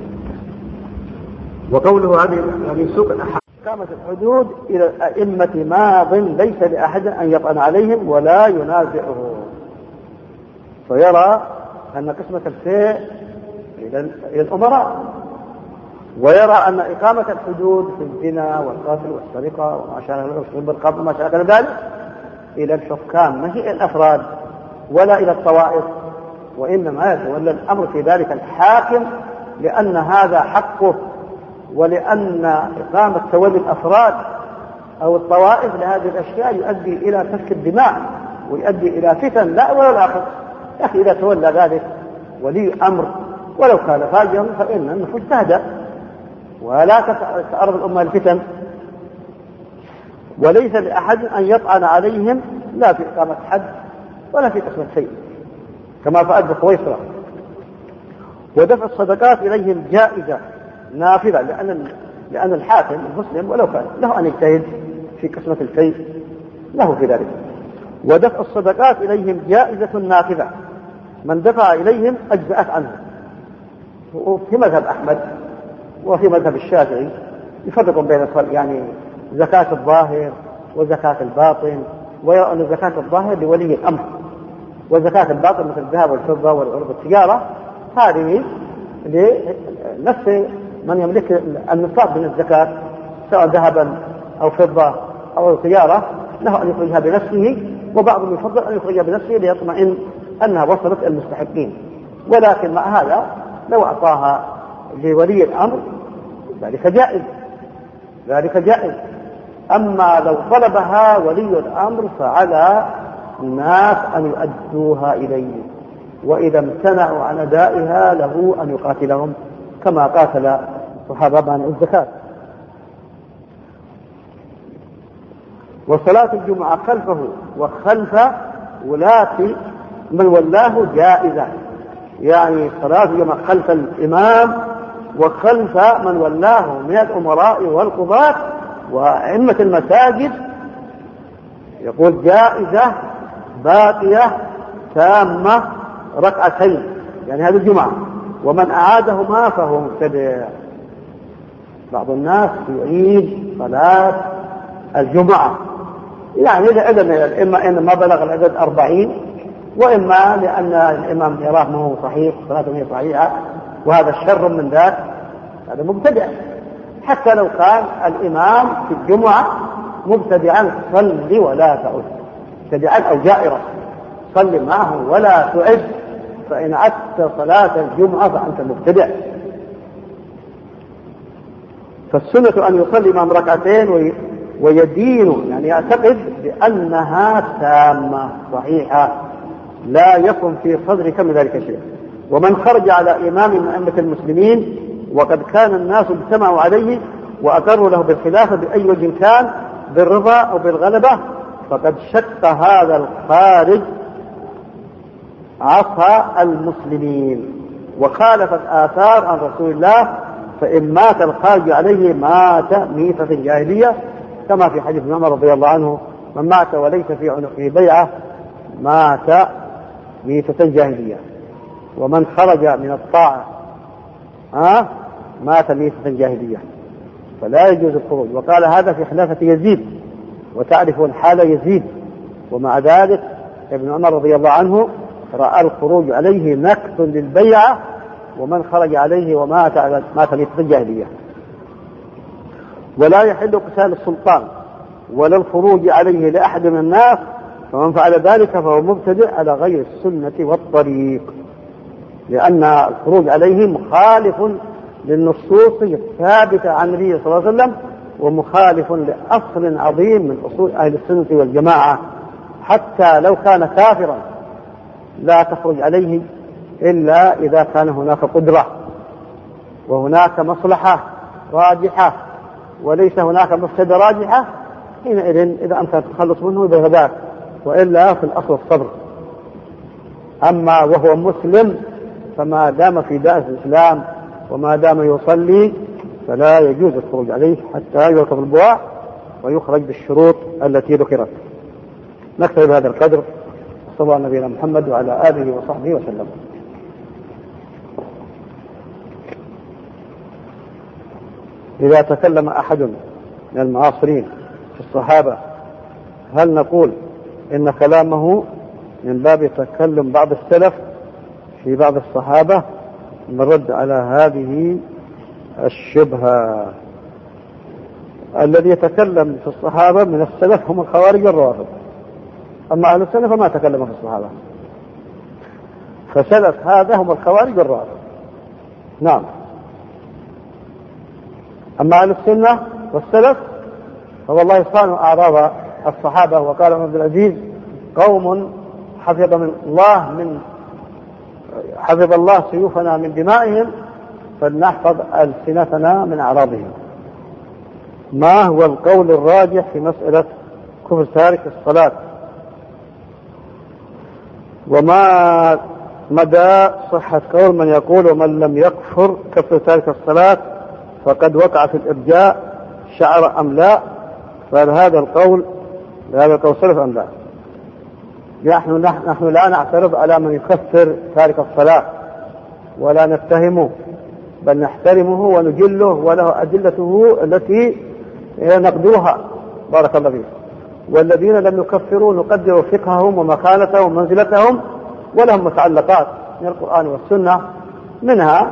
وقوله هذه يعني سوق إقامة الحدود إلى الأئمة ماض ليس لأحد أن يطعن عليهم ولا ينازعه. فيرى أن قسمة الشيء إلى الأمراء، ويرى أن إقامة الحدود في الزنا والقتل والسرقة وما شابه وما شابه ذلك إلى الحكام، مش إلى الأفراد ولا إلى الطوائف، وإنما يتولى الأمر في ذلك الحاكم، لأن هذا حقه، ولأن إقامة تولي الأفراد أو الطوائف لهذه الأشياء يؤدي إلى سفك الدماء ويؤدي إلى فتن لا أول ولا آخر. يا أخي إذا تولى ذلك ولي أمر ولو كان فاجرا فإن النفوس تهدأ ولا تتعرض الأمة للفتن. وليس لأحد أن يطعن عليهم لا في إقامة حد ولا في قسمة شيء كما فعل بخويصرة. ودفع الصدقات إليهم جائزة نافذة، لأن الحاكم المسلم ولو كان له أن يجتهد في قسمة الشيء له في ذلك. ودفع الصدقات إليهم جائزة نافذة، من دفع إليهم أجزأت عنه. وفي مذهب أحمد وفي مذهب الشافعي يفرق بين يعني زكاة الظاهر وزكاة الباطن، وأن زكاة الظاهر لولي الأمر، وزكاة الباطن مثل الذهب والفضة والعروض التجارة هذه لنفس من يملك النصاب من الزكاة سواء ذهبا أو فضة أو تجارة له أن يخرجها بنفسه، وبعضهم يفضل أن يخرجها بنفسه ليطمئن أنها وصلت المستحقين. ولكن مع هذا لو أعطاها لولي الأمر ذلك جائز. أما لو طلبها ولي الأمر فعلى الناس أن يؤدوها إليه، وإذا امتنعوا عن أدائها له أن يقاتلهم كما قاتل صحابة مانع الزكاة. وصلاة الجمعة خلفه وخلف ولاة من ولاه جائزة، يعني صلاة الجمعة خلف الإمام وخلف من ولاه من الأمراء والقضاة وأئمة المساجد يقول جائزة باقية تامة ركعتين، يعني هذه الجمعة، ومن أعادهما فهو مبتدع. بعض الناس يعيد صلاة الجمعة، يعني إذا أذن إما إن ما بلغ العدد 40، وإما لأن الإمام يراه ما هو صحيح صلاته هي صحيحة، وهذا الشر من ذاك، هذا مبتدع. حتى لو كان الإمام في الجمعة مبتدعا صل ولا تعد، مبتدعا أو جائرا صل معه ولا تعد، فإن عدت صلاة الجمعة فأنت مبتدع. فالسنة أن يصلي إمام ركعتين ويدين، يعني يعتقد بأنها تامة صحيحة لا يكن في صدرك من ذلك شيء. ومن خرج على إمام من أئمة المسلمين وقد كان الناس اجتمعوا عليه وأقروا له بالخلافة بأي وجه كان بالرضا أو بالغلبة فقد شق هذا الخارج عصا المسلمين وخالفت آثار عن رسول الله، فإن مات الخارج عليه مات ميتة جاهلية، كما في حديث عمر رضي الله عنه: من مات وليس في عنقه بيعة مات ميتة جاهلية، ومن خرج من الطاعة مات ميتة جاهلية، فلا يجوز الخروج. وقال هذا في خلافة يزيد، وتعرفون حال يزيد، ومع ذلك ابن عمر رضي الله عنه رأى الخروج عليه نكث للبيعة، ومن خرج عليه ومات مات ميتة جاهلية. ولا يحل قتال السلطان ولا الخروج عليه لأحد من الناس، فمن فعل ذلك فهو مبتدع على غير السنة والطريق، لأن الخروج عليه مخالف للنصوص الثابتة عن النبي صلى الله عليه وسلم، ومخالف لأصل عظيم من أصول أهل السنة والجماعة. حتى لو كان كافرا لا تخرج عليه إلا إذا كان هناك قدرة وهناك مصلحة راجحة، وليس هناك مفسدة راجحة، حينئذ إذا أنت تتخلص منه بغداك، وإلا في الأصل الصبر. أما وهو مسلم فما دام في دائرة الإسلام وما دام يصلي فلا يجوز الخروج عليه حتى يركب البواع ويخرج بالشروط التي ذكرت. نكتفي بهذا القدر. صلى الله على نبينا محمد وعلى آله وصحبه وسلم. إذا تكلم أحد من المعاصرين في الصحابة هل نقول إن كلامه من باب تكلم بعض السلف في بعض الصحابة؟ نرد على هذه الشبهة. الذي يتكلم في الصحابة من السلف هم الخوارج والروافض، أما أهل السنة فما تكلم في الصحابة، فسلف هذا هم الخوارج والروافض. نعم. أما أهل السنة والسلف فوالله صانوا أعراض الصحابة، وقال عمر بن العزيز: قوم حفظ الله سيوفنا من دمائهم فلنحفظ ألسنتنا من أعراضهم. ما هو القول الراجح في مسألة كفر تارك الصلاة، وما مدى صحة قول من يقول ومن لم يكفر كفر تارك الصلاة فقد وقع في الإرجاء شعر أم لا؟ فهل هذا القول صرف أم لا؟ نحن لا نعترض على من يكفر تارك الصلاة ولا نتهمه، بل نحترمه ونجله وله أدلته التي نقدرها بارك الله فيه. والذين لم يكفروا نقدر فقههم ومكانتهم ومنزلتهم ولهم متعلقات من القرآن والسنة، منها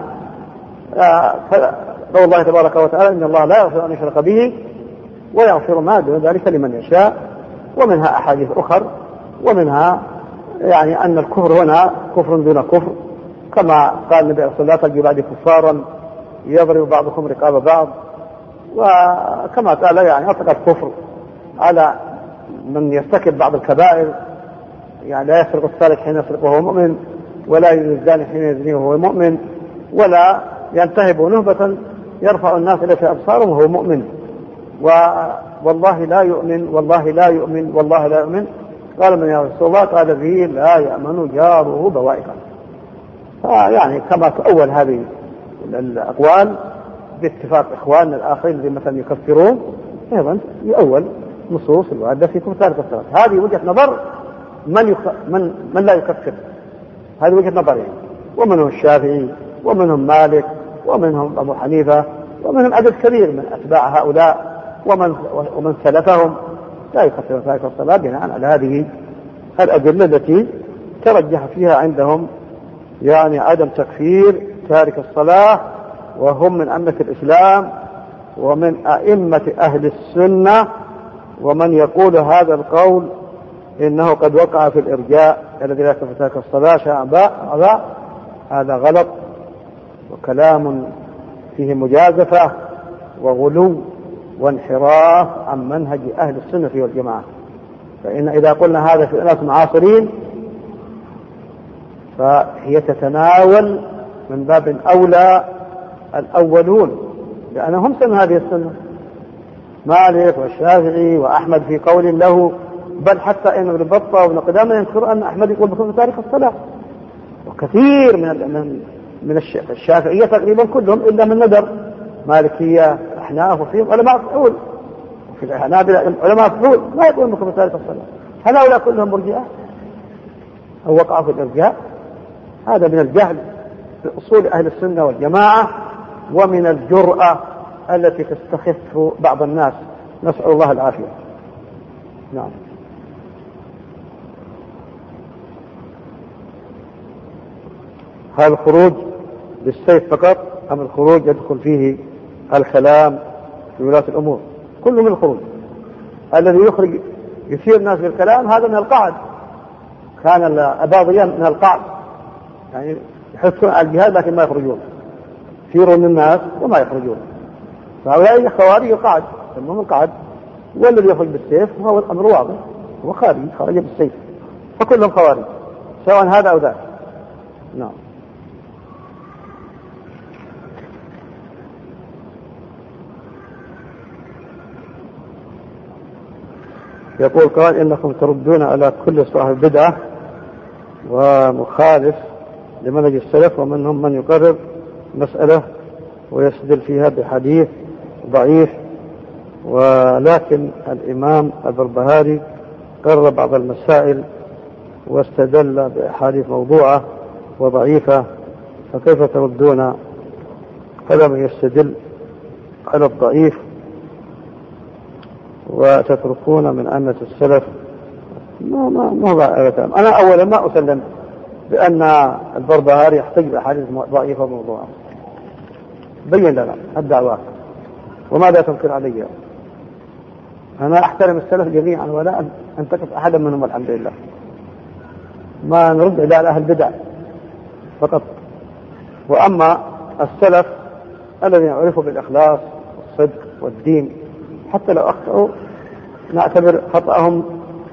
قول الله تبارك وتعالى إن الله لا يغفر أن يشرك به ويغفر ما دون ذلك لمن يشاء، ومنها أحاديث أخر، ومنها يعني أن الكفر هنا كفر دون كفر، كما قال النبي صلى الله عليه وسلم بعد كفارا يضرب بعضكم رقاب بعض، وكما قال يعني أطلق الكفر على من يرتكب بعض الكبائر، يعني لا يسرق السارق حين يسرق وهو مؤمن، ولا يزني الزاني حين يزني وهو مؤمن، ولا ينتهب نهبة يرفع الناس إليه أبصارهم وهو مؤمن، والله لا يؤمن والله لا يؤمن والله لا يؤمن. قال من يا رسول الله؟ قال به لا يأمن جاره بوائقا. يعني كما تأول هذه الأقوال باتفاق إخواننا الآخرين الذين مثلا يكفرون، أيضا يؤول نصوص الواردة في كفر تارك الصلاة. هذه وجهة نظر من لا يكفر، هذه وجهة نظر يعني. ومنهم الشافعي ومنهم مالك ومنهم أبو حنيفة ومنهم عدد كبير من أتباع هؤلاء ومن سلفهم لا يكفر تارك الصلاة بناء على هذه الأدلة التي ترجح فيها عندهم يعني عدم تكفير تارك الصلاة، وهم من أئمة الإسلام ومن أئمة أهل السنة. ومن يقول هذا القول إنه قد وقع في الإرجاء الذي لا يكفر تارك الصلاة شاء أبى، هذا غلط وكلام فيه مجازفة وغلو وانحراف عن منهج أهل السنة والجماعة. فإن إذا قلنا هذا في الناس معاصرين فهي تتناول من باب أولى الأولون، لأنهم سمعوا هذه السنة، مالك والشافعي وأحمد في قول له، بل حتى إن ابن بطة وابن قدامة يذكر أن أحمد يقول بكفر تارك الصلاة، وكثير من الشافعية تقريبا كلهم إلا من ندر، مالكية أحناف وفيهم علماء فحول، وفي الحنابلة علماء فحول ما يقولون بكفر تارك الصلاة. هل هؤلاء كلهم مرجئة أو وقعوا في الإرجاء؟ هذا من الجهل بأصول أهل السنة والجماعة، ومن الجرأة التي تستخف بعض الناس، نسأل الله العافية. نعم. هل الخروج بالسيف فقط أم الخروج يدخل فيه الكلام في ولاة الأمور؟ كله من الخروج. الذي يثير الناس بالكلام هذا من القعد، كان الأباضية من القعد، يعني يحثون على الجهاد لكن ما يخرجون، يثيرون الناس وما يخرجون، فهؤلاء خوارج القعد يسمون القعد. والذي يخرج بالسيف هو الأمر واضح، هو خرج بالسيف، فكلهم خوارج سواء هذا أو ذاك. نعم. يقول قال إنكم تردون على كل صاحب بدعة ومخالف لمنهج السلف، ومنهم من يقرر مسألة ويستدل فيها بحديث ضعيف، ولكن الإمام البربهاري قرر بعض المسائل واستدل بأحاديث موضوعة وضعيفة، فكيف تردون على من يستدل على الضعيف وتتركون من أئمة السلف؟ أنا أولا ما أسلم بأن البربهاري يحتج بأحاديث ضعيفة وموضوعة، بين لنا الدعوات وماذا تنكر علي. أنا أحترم السلف جميعا ولا أنتقص أحدا منهم الحمد لله، ما نرد إلى أهل البدع فقط. وأما السلف الذين يعرفوا بالإخلاص والصدق والدين حتى لو أخطأوا نعتبر خطأهم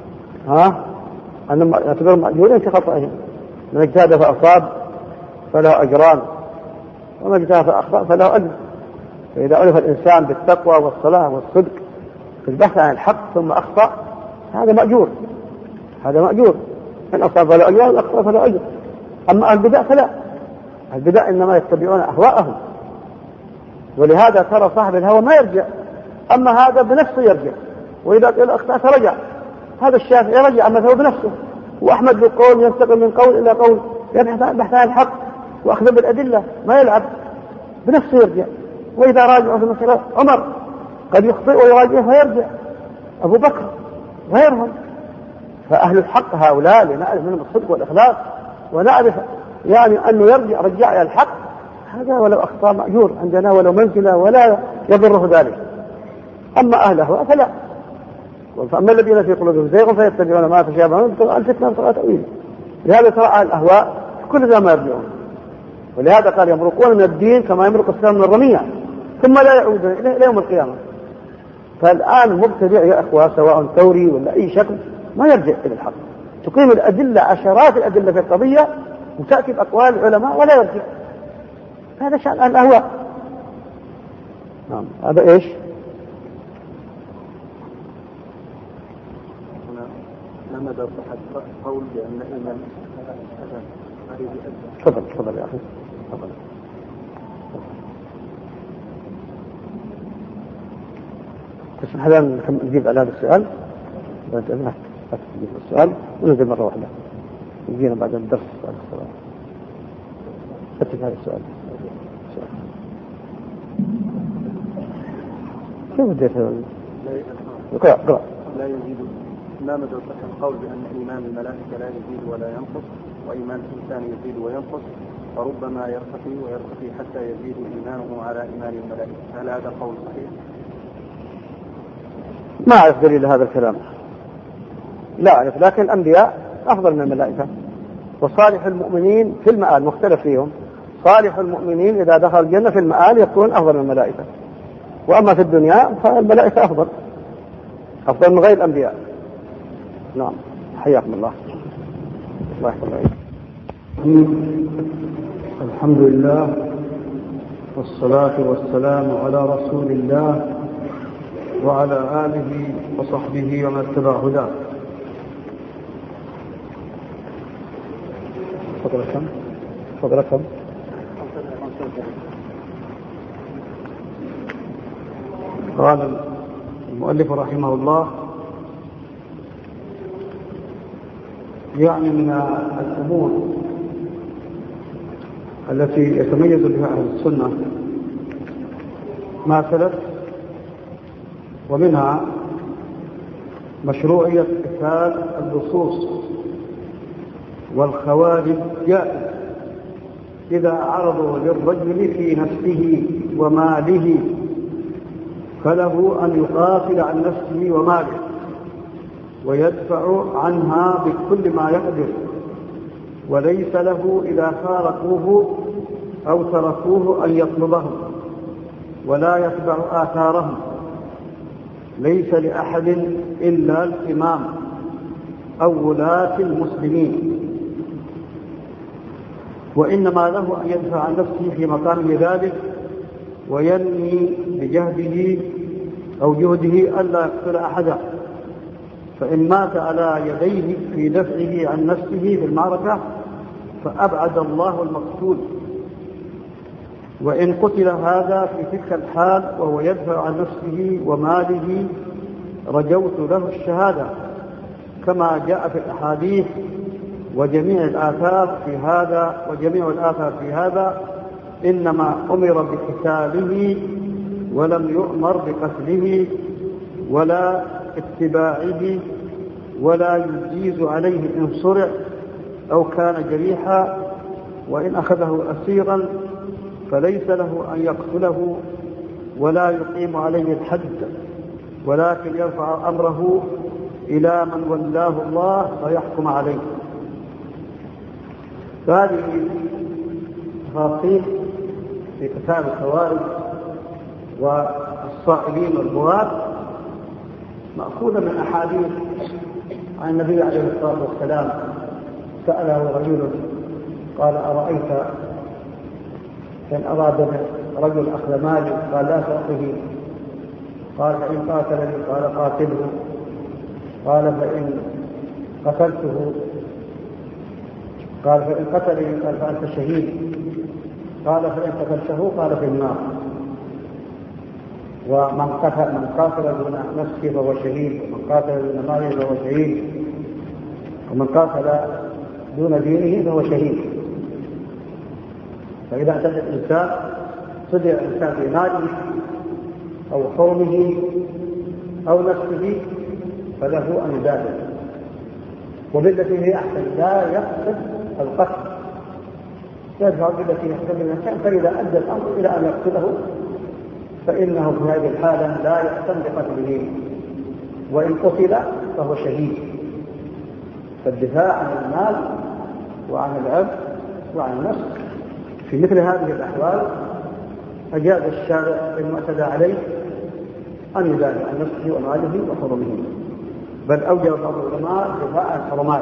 نعتبر مأجورين في خطأهم، من اجتهد فأصاب فله أجران، ومن اجتهد فأخطأ فله أجر، فإذا عرف الإنسان بالتقوى والصلاة والصدق في البحث عن الحق ثم أخطأ هذا مأجور، هذا مأجور، إن أصاب فلا أجر وإن أخطأ فلا أجر. أما البدع فلا، البدع إنما يتبعون أهواءهم، ولهذا ترى صاحب الهوى ما يرجع، أما هذا بنفسه يرجع، وإذا قال أخطأت رجع. هذا الشافعي رجع أما هو بنفسه، وأحمد بالقول ينتقل من قول إلى قول يبحث عن الحق وأخذ بالأدلة ما يلعب، بنفسه يرجع. وإذا راجعوا في المسألة عمر قد يخطئ ويراجع فيرجع، أبو بكر غيرهم. فأهل الحق هؤلاء لنعرف منهم الصدق والإخلاص ونعرف يعني أنه يرجع إلى الحق، هذا ولو أخطأ مأجور عندنا ولو منزلة ولا يضره ذلك. أما أهل الهوى فلا. فأما الذين في قلوبهم زيغ فيتبعون ما تشابه منه ابتغاء الفتنة وابتغاء تأويله. لهذا ترى أهل الأهواء كل ذا ما يرجعون، ولهذا قال يمرقون من الدين كما يمرق السهم من الرمية ثم لا يعودون إلى يوم القيامة. فالآن المبتدع يا أخوة سواء ثوري ولا أي شكل ما يرجع إلى الحق، تقيم الأدلة عشرات الأدلة في القضية وتأتي بأقوال العلماء ولا يرجع. هذا شأن الأهواء. نعم هذا إيش؟ ما مدى صحة قول بأن إيمان تفضل يا أخي تفضل. تسمح لنا نجيب على هذا السؤال؟ لا تجيب السؤال وننزل مرة واحدة نجينا بعد الدرس على السؤال. أتك هذا السؤال. كيف بديت هذا؟ اقرأ. لا يزيد. ما مدى صحة القول بأن إيمان الملائكة لا يزيد ولا ينقص، وإيمان الإنسان يزيد وينقص، فربما يرتقي حتى يزيد إيمانه على إيمان الملائكة؟ هل هذا قول صحيح؟ ما أعرف دليل هذا الكلام، لا أعرف، لكن الأنبياء أفضل من الملائكة. وصالح المؤمنين في المآل مختلف فيهم، صالح المؤمنين إذا دخل الجنة في المآل يكون أفضل من الملائكة، وأما في الدنيا فالملائكة أفضل من غير الأنبياء. نعم حياكم الله. الله يحفظ عليك. الحمد لله والصلاة والسلام على رسول الله وعلى آله وصحبه ومن اتبع هداه. فضلكم. قال المؤلف رحمه الله يعني من الأمور التي يتميز بها أهل السنة ما سلف، ومنها مشروعية قتال اللصوص والخوارج جائز إذا عرضوا للرجل في نفسه وماله، فله أن يقاتل عن نفسه وماله ويدفع عنها بكل ما يقدر، وليس له إذا فارقوه أو تركوه أن يطلبهم ولا يتبع آثارهم. ليس لأحد إلا الإمام أو ولاة المسلمين، وإنما له أن يدفع عن نفسه في مقام ذلك وينمي بجهده أو جهده ألا يقتل أحدا، فإن مات على يديه في دفعه عن نفسه في المعركة فأبعد الله المقتول، وإن قتل هذا في تلك الحال وهو يدفع عن نفسه وماله رجوت له الشهادة، كما جاء في الأحاديث وجميع الآثار في هذا إنما أمر بقتاله ولم يؤمر بقتله ولا اتباعه ولا يجيز عليه إن صرع أو كان جريحا، وإن أخذه أسيرا فليس له أن يقتله ولا يقيم عليه الحد، ولكن يرفع أمره إلى من ولاه الله فيحكم عليه. هذه تفاصيل في قتال الخوارج والصائلين والبغاة مأخوذة من أحاديث عن النبي عليه الصلاة والسلام. سأله رجل قال أرأيت إن أراد رجل أخذ مالي قال لا تعطه، قال فإن قاتلني قال قاتله، قال فإن قتلته قال فإن قتلني قال فأنت شهيد، قال فإن قتلته قال في النار. ومن قاتل دون نفسه فهو شهيد، ومن قاتل دون ماله فهو شهيد، ومن قاتل دون دينه فهو شهيد. فإذا اعتدى الإنسان صدر الإنسان في ماله أو قومه أو نفسه فله أن يدافع، وبالتي هي أحسن، لا يقصد القتل، يدفع بالتي يحتمل الإنسان، فإذا أدى الأمر إلى أن يقتله فإنه في هذه الحالة لا يحتمل بقتله، وإن قتل فهو شهيد. فالدفاع عن المال وعن العبد وعن النفس في مثل هذه الأحوال أجاز الشارع المعتدى عليه أن يدافع عن نفسه وماله وحرمه، بل أوجب بعض العلماء دفاع عن الحرمات،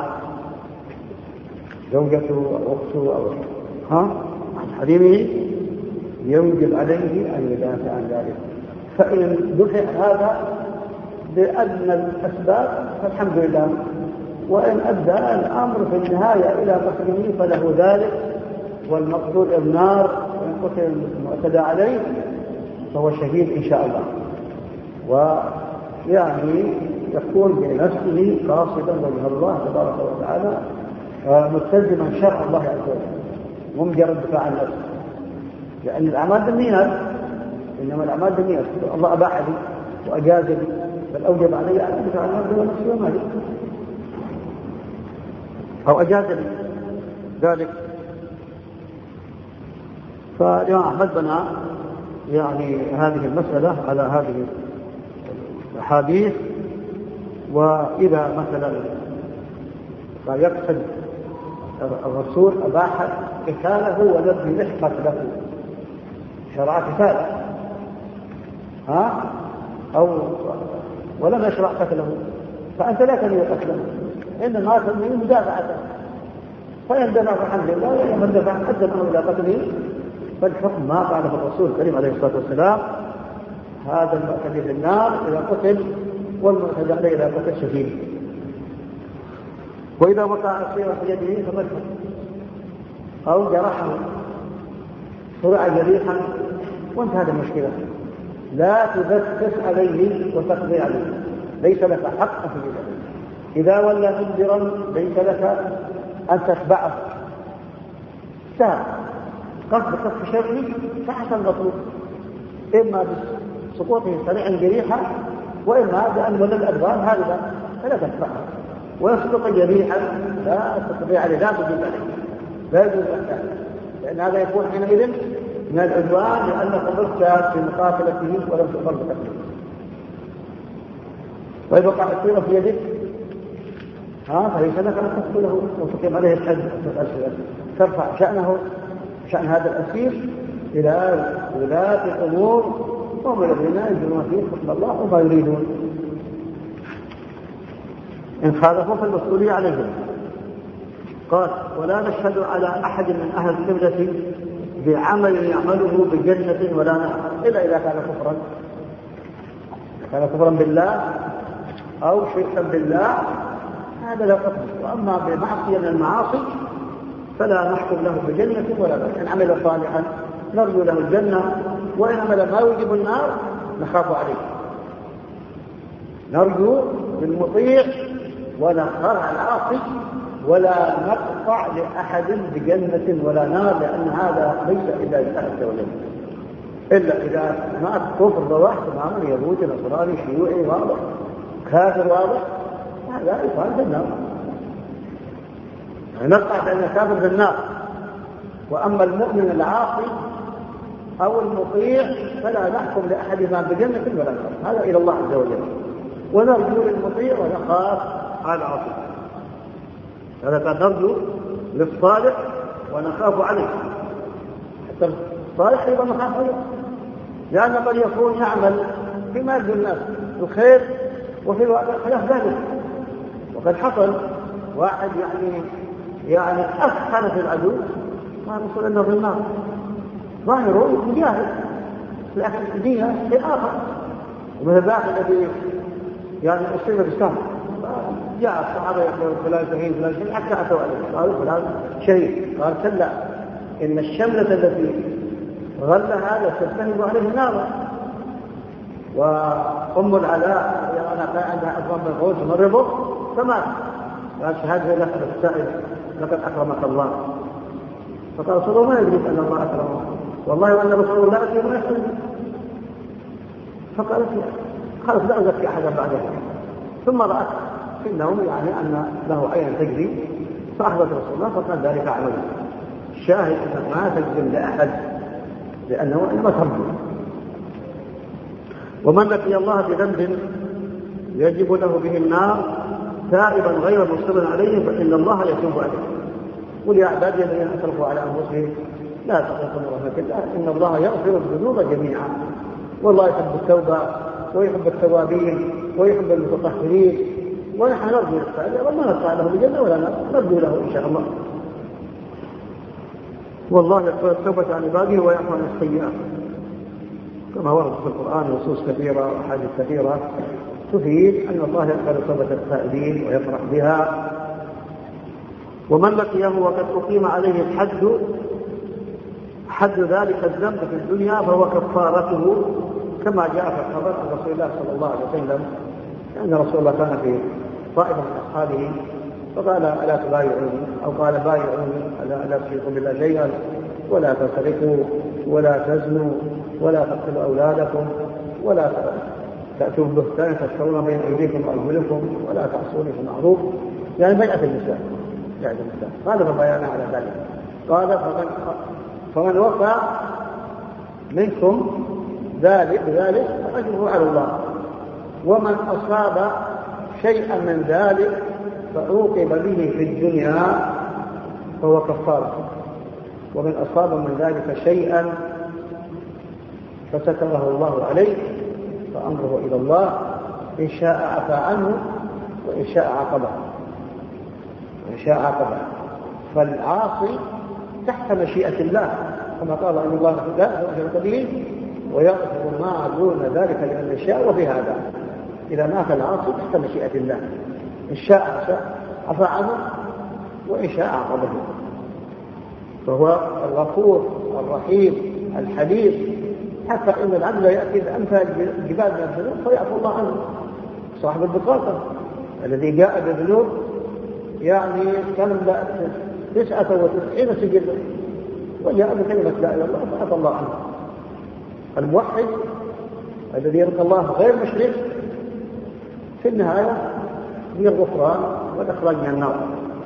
زوجته أو أخته أو عن حريمه يوجب عليه أن يدافع عن ذلك. فإن دفع هذا بأدنى الأسباب فالحمد لله، وإن أدى الأمر في النهاية إلى قتله فله ذلك، والمقتول النار، وإن قتل المعتدى عليه فهو شهيد إن شاء الله، ويعني يكون بنفسه قاصدا وجه الله تبارك وتعالى ملتزما شرع الله عز وجل، ومجرد دفاع عن نفسه، لأن الأعمال بالنيات، إنما الأعمال بالنيات. الله أباح لي وأجاز لي، بل أوجب علي أن أدفع عن نفسي ونفسي ومالي، أو أجاز لي ذلك. فالإمام أحمد بنى يعني هذه المسألة على هذه الأحاديث. وإذا مثلا يقصد الرسول أباح قتاله والذي يحقق له شرع قتاله أو ولم يشرع قتله، فأنت لا تنوي قتله، إنما تنوي مدافعته، فإن دفع فالحمد لله، ومن دفع أدى الأمر إلى قتله فالحكم ما قاله الرسول الكريم عليه الصلاة والسلام: هذا المعتدي في النار إذا قتل، والمعتدى عليه إذا قتل شهيد. وإذا وقع أسيرا في يده فمسك أو جرحه صرع جريحا وانتهت المشكلة، لا تدسس عليه وتقضي عليه، ليس لك حق في ذلك. إذا ولى مدبرا ليس لك أن تتبعه، سهل قصد كف شره فحسن مطلوب، إما بسقوطه سريعا جريحا، وإما بأن ولى الأدبار هاربا فلا تتبعه، ويسقط جريحا لا تستطيع عليه، لا تجيب عليه، لا يجوز أن، لأن هذا يكون حينئذ من العدوان، لأنك ضربت في مقاتلته ولم تقبل بقتله. وإذا وقع أسيرا في يدك فليس لك أن تقتله وتقيم عليه الحد، ترفع شأنه، شأن هذا الأسير إلى ولاة الأمور، وهم الذين يجرون فيه حكم الله وما يريدون. إن خالفوا فالمسؤولية عليهم. قال: ولا نشهد على أحد من أهل القبلة بعمل يعمله بجنة ولا نار إلا إذا كان كفرا، كان كفرا بالله أو شركا بالله، هذا لا قتل. وأما بمعصية من المعاصي فلا نحكم له بجنة ولا نار. إن عمل صالحا نرجو له الجنة، وإن عمل ما يوجب النار نخاف عليه. نرجو للمطيع ونخاف على العاصي، ولا نقطع لأحد بجنة ولا نار، لأن هذا ليس إلا لله عز وجل، إلا إذا مات كفر بواح تماما، يهودي نصراني شيوعي واضح، كافر واضح، هذا يقال بالنار، نقطع بأن كافر بالنار. وأما المؤمن العاصي أو المطيع فلا نحكم لأحدهما بجنة ولا نار، هذا إلى الله عز وجل. ونرجو للمطيع ونخاف على العاصي، هذا كان نرجو للصالح ونخاف عليه، حتى الصالح أيضا نخاف عليه، لأن قد يكون يعمل فيما يرجو الناس الخير وفي الواقع خلاف ذلك. وقد حصل واحد يعني أسخن في العدو ما نصل إلا في النار، ظاهره مجاهد لكن الدنيا شيء آخر. ومن ذاك الذي يعني أصيب بالسهم جاء الصحابة يقول فلان شهيد فلان شهيد حتى أتوا عليه قالوا فلان شهيد. قال كلا إن الشملة التي غلها لتلتهب عليه النار. وأم العلاء أنا كان عندها أطفال من الغول تمرضه فمات. قال شهادة لك السائل لقد أكرمك الله. فقال رسول الله ما يدرك أن الله أكرمه والله وأن رسول الله أكرمه ما يسأل. فقالت خلص لا أزكي أحدا بعدها. ثم رأت في النوم يعني أن له عين تجري فأخذت رسول الله فقال ذلك عمله. الشاهد أنك ما تجزم لأحد لأنه إما ترجو. ومن لقي الله بذنب يجب له به النار تائبا غير مصر عليه فإن الله يتوب عليه. قل يا عبادي الذين أسرفوا على أنفسهم لا تقنطوا من رحمة الله إن الله يغفر الذنوب جميعا والله يحب التوبة ويحب التوابين ويحب المتطهرين. ونحن نرجو للسائل وما نسعى له بجنة ولا نرجو له إن شاء الله. والله يقبل التوبة عن عباده ويعفو عن السيئات كما ورد في القرآن نصوص كثيرة وأحاديث كثيرة تفيد أن الله يقبل توبة التائبين ويفرح بها. ومن لقيه وقد أقيم عليه الحد حد ذلك الذنب في الدنيا فهو كفارته كما جاء في الخبر عن رسول الله صلى الله عليه وسلم أن رسول الله كان في طائفة من أصحابه فقال ألا تبايعوني أو قال بايعوني ألا تشركوا بالله شيئا ولا تسرقوا ولا تزنوا ولا تقتلوا أولادكم ولا تأتوا بهتان تشترون بين أيديكم وأرجلكم ولا تعصوني في المعروف يعني بيعة النساء. قال فبايعنا على ذلك. قال فمن وقع منكم ذلك فأجره على الله ومن أصاب شيئا من ذلك فعوقب به في الدنيا فهو كفارة ومن أصاب من ذلك شيئا فستره الله عليه فأمره إلى الله إن شاء عفى عنه وإن شاء عاقبه. فالعاصي تحت مشيئة الله كما قال إن الله لا يغفر به ويغفر ما دون ذلك لمن يشاء. وفي هذا إذا مات العاصي تحت مشيئة الله إن شاء عفى عنه وإن شاء عاقبه. فهو الغفور الرحيم الحليم حتى إن العبد يأتي بأمثال جبال من الذنوب فيعفو الله عنه. صاحب البطاقة الذي جاء بالذنوب يعني كان 99 سجلا وجاء بكلمة لا إله إلا الله فعفى الله عنه. الموحد الذي يلقى الله غير مشرك في النهاية هي الغفران والإخراج من النار.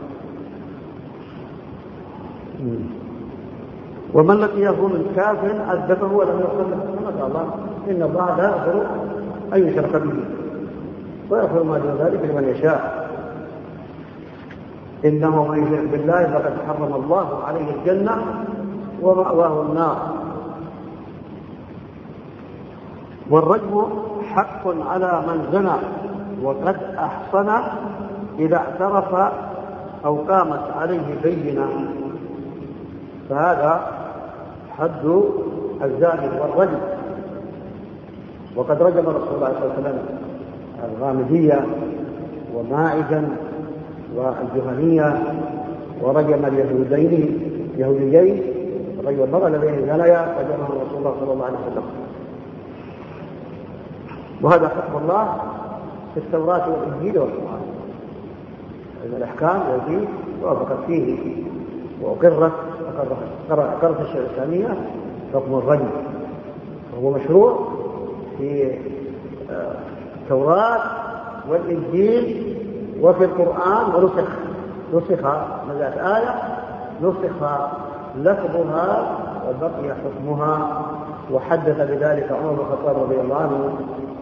ومن لقيه من كافر عذبه ولم يغفر له كما قال الله إن الله لا يغفر أن يشرك به ويغفر ما دون ذلك لمن يشاء. إنه من يشرك بالله فقد حرم الله عليه الجنة ومأواه النار. والرجم حق على من زنى وقد أحصن إذا اعترف أو قامت عليه بينة فهذا حد الزاني والرجم. وقد رجم رسول الله صلى الله عليه وسلم الغامدية وماعزا والجهنية ورجم اليهوديين رجم المرأة الذين زنيا رجمهم رسول الله صلى الله عليه وسلم. وهذا حكم الله في التوراة والإنجيل والقرآن. إن الأحكام التي وافقت فيه وأقرت الشريعة الإسلامية حكم الرجم وهو مشروع في التوراة والإنجيل وفي القرآن ونسخ نزلت آية نسخ لفظها وبقي حكمها. وحدث بذلك عمر بن الخطاب رضي الله عنه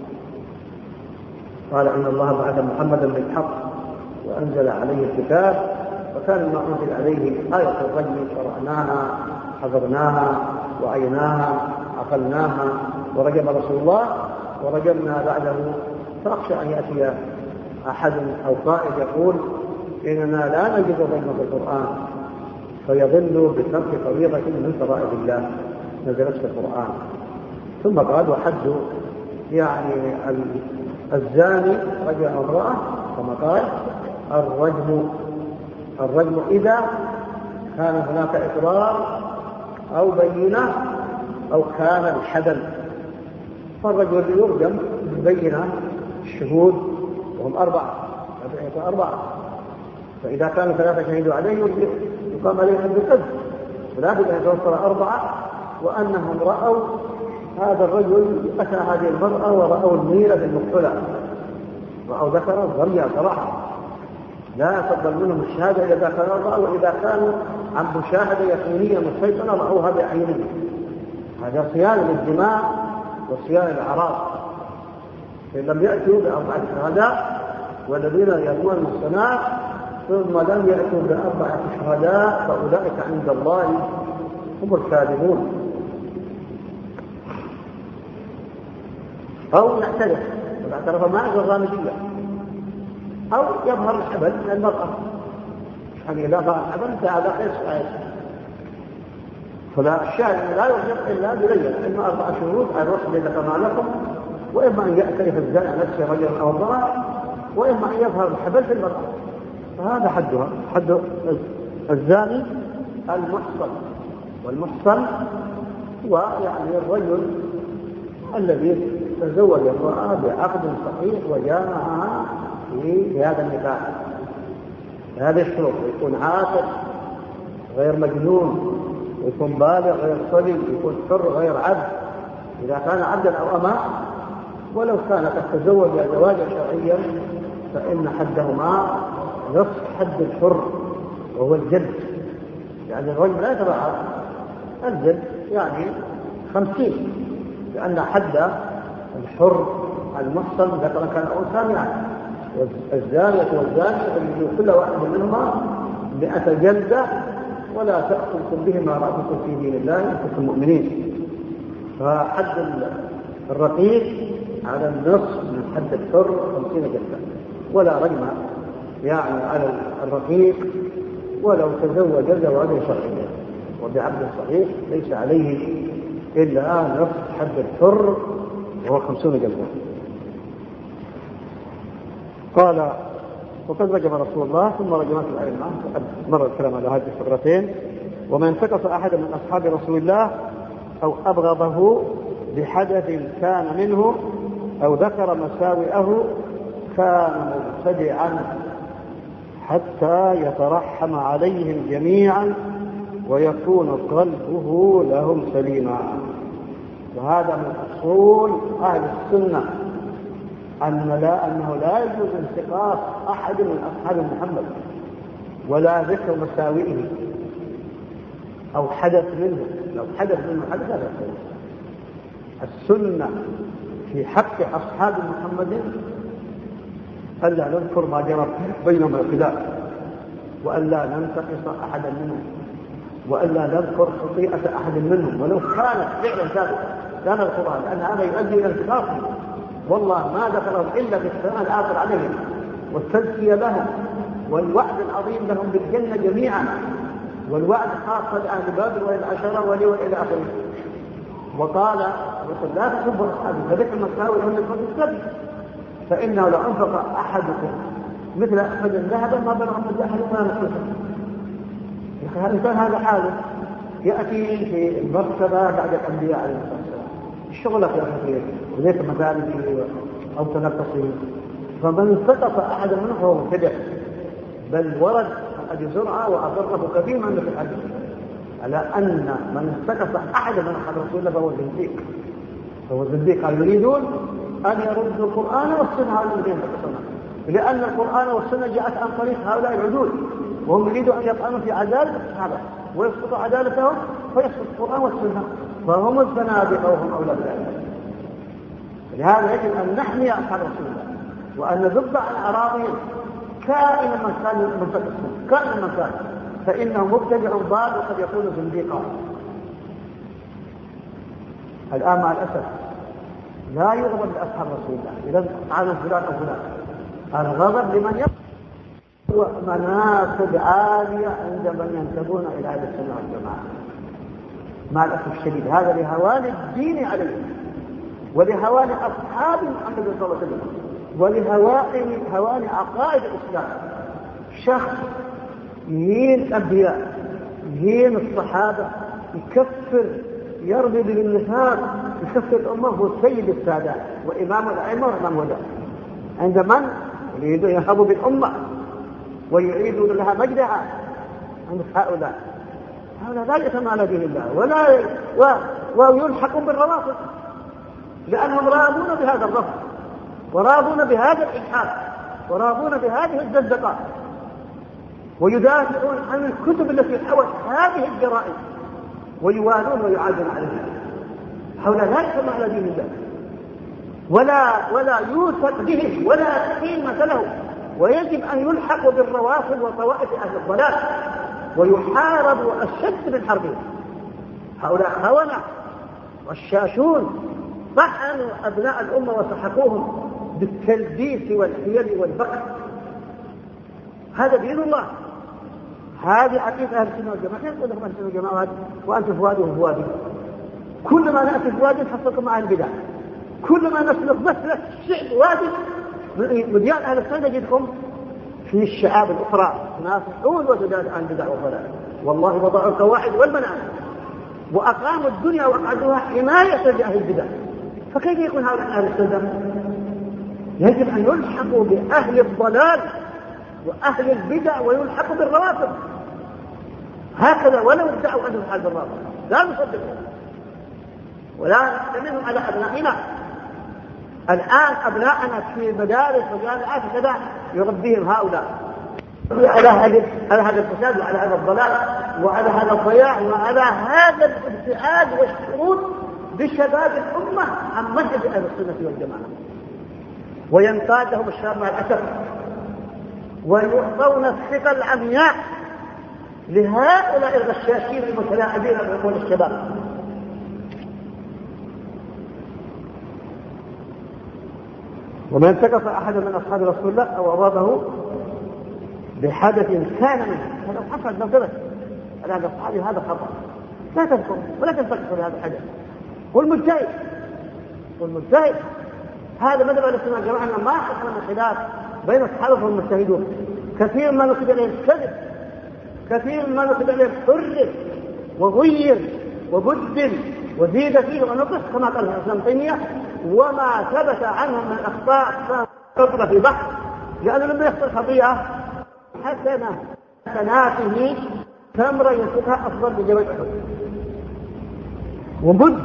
قال إن الله بعث محمدا بالحق وأنزل عليه الكتاب وكان ما أنزل عليه آية الرجم قرأناها حضرناها وعيناها عقلناها ورجم رسول الله ورجمنا بعده. فأخشى أن يأتي أحد أو قائد يقول إننا لا نجد الرجم في القرآن فيضل بترك فريضة من فرائض الله نزلت في القرآن. ثم قال وحد يعني الزاني رجل أو امرأة كما قال الرجم إذا كان هناك إقرار أو بينة أو كان الحدل. فالرجل يرجم بالبينة الشهود وهم 4، فإذا كانوا 3 شهدوا عليه يقام عليهم بالقذف، ولا بد أن يتوفر 4 وأنهم رأوا هذا الرجل أتى هذه المرأة ورأوا الميلة المقتلة، رأوا ذكرا ضريا صراحة، لا يقبل منهم الشهادة إذا كانوا 4، وإذا كانوا عن مشاهدة يقينية مسيطرة رأوها بأعينهم. هذا صيانة للدماء وصيانة الأعراض. فإن لم يأتوا ب4 شهداء والذين يأتون المحصنات ثم لم يأتوا ب4 شهداء فأولئك عند الله هم الكاذبون. أو يعترف، والاعتراف ما يجوز الرامجية، أو يظهر الحبل من المرأة، يعني إذا ظهر الحبل فهذا قيس. فلا الشاهد لا يرجع إلا بليل، إما 4 شهود على الرسل إذا كما لكم، وإما أن يعترف الزاني نفسه رجلا أو امرأة، وإما أن يظهر الحبل في المرأة. فهذا حدها، حد الزاني المحصن. والمحصن هو يعني الرجل الذي تزوج امرأة بعقد صحيح وجامعها في هذا النكاح هذه الشروط، يكون عاقل غير مجنون، ويكون بالغ غير صبي، يكون حر غير عبد إذا كان عبدا أو أماء. ولو كان قد تزوج زواجا شرعيا فإن حدهما نصف حد الحر وهو الجلد، يعني الرجل لا يتبعها الجلد يعني 50، لأن حد الحر المحصن ذكر كان أنثى يعني، والزانية والزاني كل واحد منهما 100 جلدة، ولا تأخذكم بهما رأفكم في دين الله إن كنتم مؤمنين. فحد الرقيق على النصف من حد الحر 50 جلدة، ولا رجم يعني على الرقيق ولو تزوج زواجا شرعيا. وبعبد صحيح ليس عليه إلا نصف حد الحر وهو 50 جلدة. قال وقد رجم رسول الله ثم رجمات الأئمة، وقد مر الكلام على هذه الفقرتين. ومن انتقص أحد من أصحاب رسول الله أو أبغضه بحدث كان منه أو ذكر مساوئه كان مبتدعا حتى يترحم عليهم جميعا ويكون قلبه لهم سليما. وهذا من أصول أهل السنة أنه لا يجوز انتقاص أحد من أصحاب محمد ولا ذكر مساوئه أو حدث منه. لو حدث منه حدث هذا السنة في حق أصحاب محمد ألا نذكر ما جرى بينهم الخلاف، وألا ننتقص أحدا منهم، وألا نذكر خطيئة أحد منهم ولو كانت فعلا ثابتة كان القرآن، لأن هذا يؤدي إلى انتقاصهم. والله ما ذكرهم إلا في الثناء الآخر عليهم والتزكية لهم والوعد العظيم لهم بالجنة جميعا، والوعد خاصة لأهل بدر والعشرة وإلى آخره. وقال لا تسبوا أصحابي فذكر المساوئ لهم يكون السبب، فإنه لو أنفق أحدكم مثل أحد ذهبا ما بلغ مد أحد ما نفسه. الإنسان هذا حاله يأتي في المرتبة بعد الأنبياء عليه الصلاة والسلام، الشغل في أخير وليس مثالي أو تنقصي. فمن انتقص أحد منه فهو مبتدع، بل ورد أبي زرعة وأضره كثير من في الحديث على أن من انتقص أحد من أحد رسول الله فهو زنديق. فهو زنديق. قال يريدون أن يردوا القرآن والسنة على الذين انتقصونا، لأن القرآن والسنة جاءت عن طريق هؤلاء العدول، وهم يريدوا أن يطعنوا في عدالة الصحابة ويسقطوا عدالتهم فيسقط القرآن والسنة، فهم الزنادقة وهم أولى بذلك. لهذا يجب أن نحمي أصحاب رسول الله وأن نذب عن أعراضهم كائنا من كان منتقصهم، كائنا من كان، فإنه مبتدع ضال وقد يكون زنديقا. الآن مع الأسف لا يغضب لأصحاب رسول الله إذا عالم فلان أو فلان، الغضب لمن يقضي مناصب عالية عند من ينتبون إلى أهل السنة والجماعة. مع الأسف الشديد هذا لهوان الدين عليه، ولهوان أصحاب محمد صلى الله عليه وسلم ولهوان عقائد الإسلام. شخص يهين الأنبياء يهين الصحابة يكفر يرمي بالنفاق يكفر الأمة هو سيد السادات وإمام الأئمة وإمام الهدى عند من يريدون ينهضوا بالأمة ويعيدون لها مجدها عند هؤلاء لا يأتون على دين الله ويلحقون بالروافض لأنهم راضون بهذا الرفض وراضون بهذا الإلحاد وراضون بهذه الزندقات ويدافعون عن الكتب التي حوت هذه الجرائم ويوالون ويعادون عليها. هؤلاء لا يأتون على دين الله ولا يوثق به ولا قيمة له، ويجب أن يلحق بالروافض وطوائف أهل الضلال ويحارب أشد من حربهم. هؤلاء خونة والشاشون طحنوا أبناء الأمة وسحقوهم بالتلبيس والحيل والبخس. هذا دين الله، هذه عقيدة أهل السنة والجماعة. كيف تقول لكم أهل السنة والجماعة وأنتم فؤاد وفؤاد؟ كل ما نأتي فؤاد نحصلكم مع البدع، كل ما نسلك مسلك الشعب واجب مديان أهل السنة نجدكم في الشعاب الأخرى تنافحون وتدافعون عن البدع والضلال. والله وضعوا القواعد والمناهج وأقاموا الدنيا وأقعدوها حماية لأهل البدع، فكيف يكون هؤلاء أهل السنة؟ يجب أن يلحقوا بأهل الضلال وأهل البدع ويلحقوا بالروافض هكذا، ولو ادعوا أنهم أهل الروافض لا نصدقهم ولا نحتملهم على أبنائنا. الآن أبنائنا في المدارس والجامعات كذا يربيهم هؤلاء على هذا الفساد وعلى هذا الضلال وعلى هذا الضياع وعلى هذا الابتعاد والشرود بشباب الأمة عن منهج أهل السنة والجماعة، وينقاد لهم الشباب مع الأسف ويعطون الثقة العمياء لهؤلاء الغشاشين المتلاعبين بعقول الشباب. ومن انتقص أحدا من أصحاب رسول الله أو أرابه بحدث كان منه فلو حصل نظرة على هذا الصحابي هذا خطأ، لا تذكر ولا تنتقص بهذا الحدث. والمجتهد هذا مذهب أهل السنة والجماعة أن ما حصل من خلاف بين الصحابة والمجتهدون. كثير ما نسب إليهم كذب، كثير ما نسب إليهم حرف وغير وبدل وزيد فيه ونقص كما قال الإسلام تيمية، وما ثبت عنهم من الأخطاء فقط في بحث، لأنه لما يخطئ خطيئة حسناته ثمرة ينفقها أفضل بجبل أحد. ومد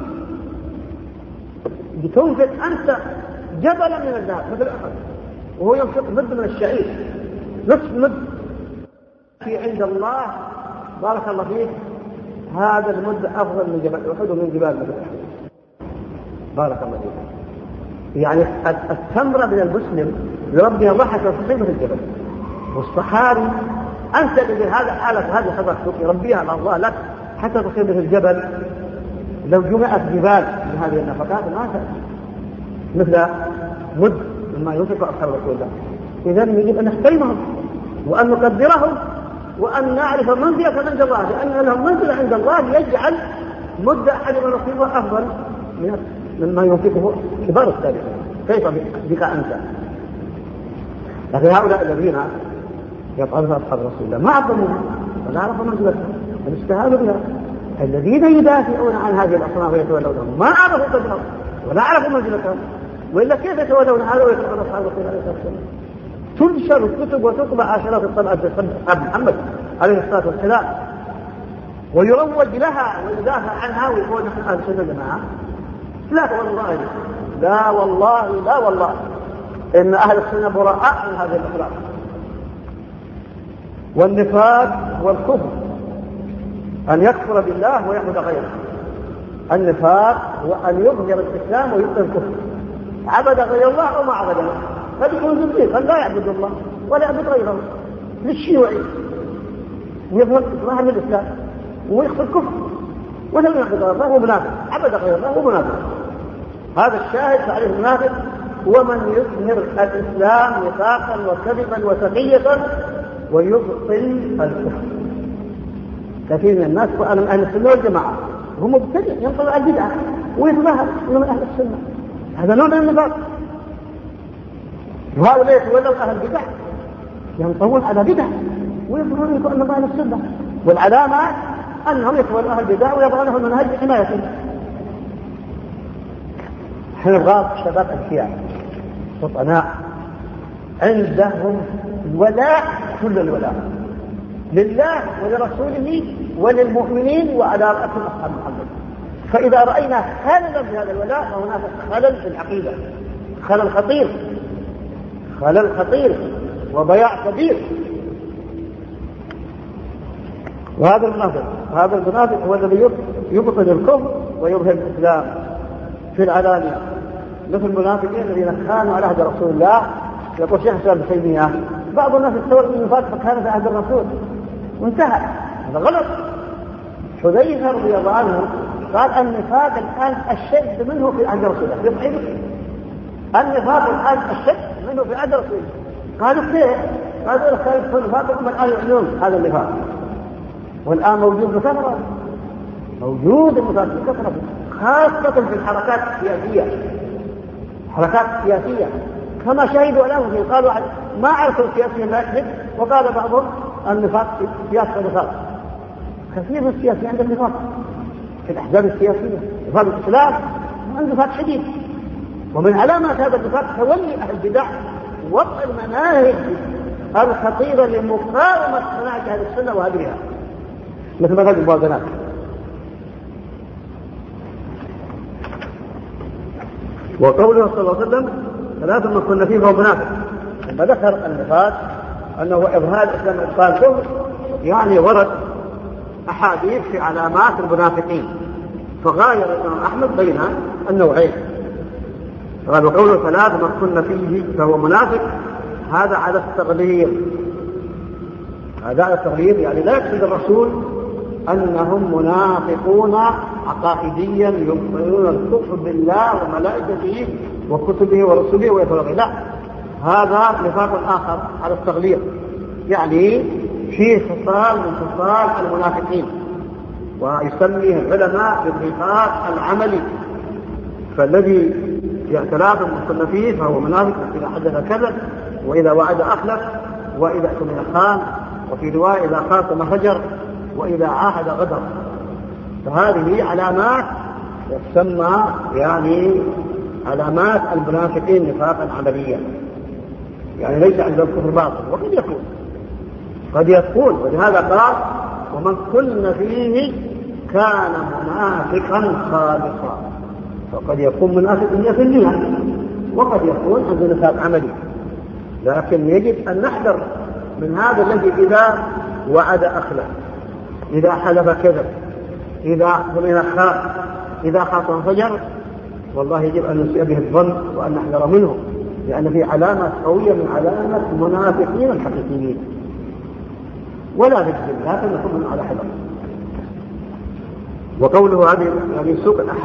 بتنفق أنت جبلا من الذهب مثل أحد وهو ينفق مد من الشعير نصف مد في عند الله بارك الله فيك هذا المد أفضل من جبل أحد ومن جبال مثل أحد بارك الله فيك. يعني الثمرة من المسلم يربي الله حتى تصير مثل الجبل. والصحابي أنت اللي هذا حالة هذه خطأ يربيها على الله لك حتى تصير مثل الجبل. لو جمعت جبال بهذه النفقات ما مثل مد مما ينفق أصحاب رسول الله. إذن يجب أن نحترمهم وأن نقدرهم وأن نعرف منزلة عند الله، لأن لهم منزلة عند الله يجعل مد أحد من نصيبه أفضل مما ينفقه كبار التابعين. كيف بك أنت؟ لكن هؤلاء الذين يطعنون أصحاب رسول الله ما عظموهم ولا عرفوا منزلتهم بل استهانوا بها. الذين يدافعون عن هذه الأصناف ويتولونهم ما عرفوا قدرهم ولا عرفوا منزلتهم، وإلا كيف يتولون هذا ويتولون أصحاب رسول الله عليه الصلاة والسلام؟ تنشر الكتب وتطبع عشرات الطبعات بأصحاب محمد عليه الصلاة والسلام ويروج لها ويدافع عنها ويقول نحن أهل السنة والجماعة. لا والله إن أهل السنة براء من هذه الأخلاق. والنفاق والكفر أن يكفر بالله ويعبد غيره. النفاق هو أن يظهر الإسلام ويبطل الكفر، عبد غير الله أو ما عبد الله، فبيكون زنديق لا يعبد الله ولا يعبد غيره للشيوعي يظهر ظاهر الإسلام ويخفي الكفر ولم يعبد الله هو منافق، عبد غير الله هو منافق. هذا الشاهد فعليه المنافق هو من يظهر الإسلام نفاقا وكذبا وتقية ويبطل الكفر. كثير من الناس وأنا من أهل السنة والجماعة هم مبتدع ينقل البدعة ويتظاهر من أهل السنة هذا نوع من النفاق. وهؤلاء يتولون أهل البدع ينطون على بدع ويظهرون أنهم أهل السنة، والعلامات أنهم يتولون أهل البدع ويضعونهم المنهج بحمايته. احنا نبغى شباب أذكياء فطناء عندهم ولاء، كل الولاء لله ولرسوله وللمؤمنين وعلى رأسهم أصحاب محمد. فإذا رأينا خللا في هذا الولاء فهناك خلل في العقيدة، خلل خطير وضياع كبير. وهذا المنافق هو الذي يبطل الكفر ويظهر الإسلام في العلانية، مثل المنافقين الذين كانوا على عهد رسول الله. يقول شيخ الإسلام ابن تيمية بعض الناس يتصور أن النفاق فكان في عهد الرسول وانتهى، هذا غلط. حذيفة رضي الله عنه قال النفاق الآن أشد منه في عهد رسول الله. النفاق الآن أشد منه في عهد رسول الله. قالوا كيف؟ قالوا كيف النفاق هم الآن يعلنون هذا النفاق، والآن موجود بكثرة، موجود النفاق بكثرة، خاصة في الحركات السياسية، كما شهدوا الأنفسهم. قالوا ما عرفوا السياسيين لا يكذب، وقال بعضهم النفاق سياسة نفاق. كثير من السياسيين عندهم نفاق في الأحزاب السياسية، نفاق الإسلام عنده نفاق شديد. ومن علامات هذا النفاق تولي أهل البدع وضع المناهج الخطيرة لمقاومة مناهج أهل السنة وهدرها، مثل منهج الموازنات. وقوله صلى الله عليه وسلم ثلاث من كن فيه فهو منافق، لما ذكر النفاق أنه إظهار الإسلام وإبطال الكفر، يعني ورد أحاديث في علامات المنافقين، فغاير الإمام أحمد بين النوعين. قال وقوله ثلاث من كن فيه فهو منافق، هذا على التغليظ، يعني لا يقصد الرسول أنهم منافقون عقائديا يبطلون الكفر بالله وملائكته وكتبه ورسله ويتولون، لا، هذا نفاق آخر على التغليظ، يعني فيه خصال من خصال المنافقين، ويسميه العلماء بالنفاق العملي. فالذي ثلاث من كن فيه فهو منافق، إذا حدث كذب، وإذا وعد أخلف، وإذا اؤتمن خان، وفي رواية إذا خاصم فجر، وإذا عاهد غدر. فهذه علامات تسمى يعني علامات المنافقين نفاقا عمليا، يعني ليس عندهم كفر باطل، قد يكون ولهذا قال ومن كن فيه كان منافقا خالصا. فقد يكون منافق 100%، وقد يكون عنده نفاق عملي. لكن يجب أن نحذر من هذا الذي إذا وعد أخلف، إذا حلف كذب، إذا اؤتمن خان، إذا خاصم فجر. والله يجب أن نسيء به الظن وأن نحذر منه، لأن في علامة قوية من علامة المنافقين الحقيقيين، ولا نجزم، لكن نكون على حذر. وقوله هذه يعني سوق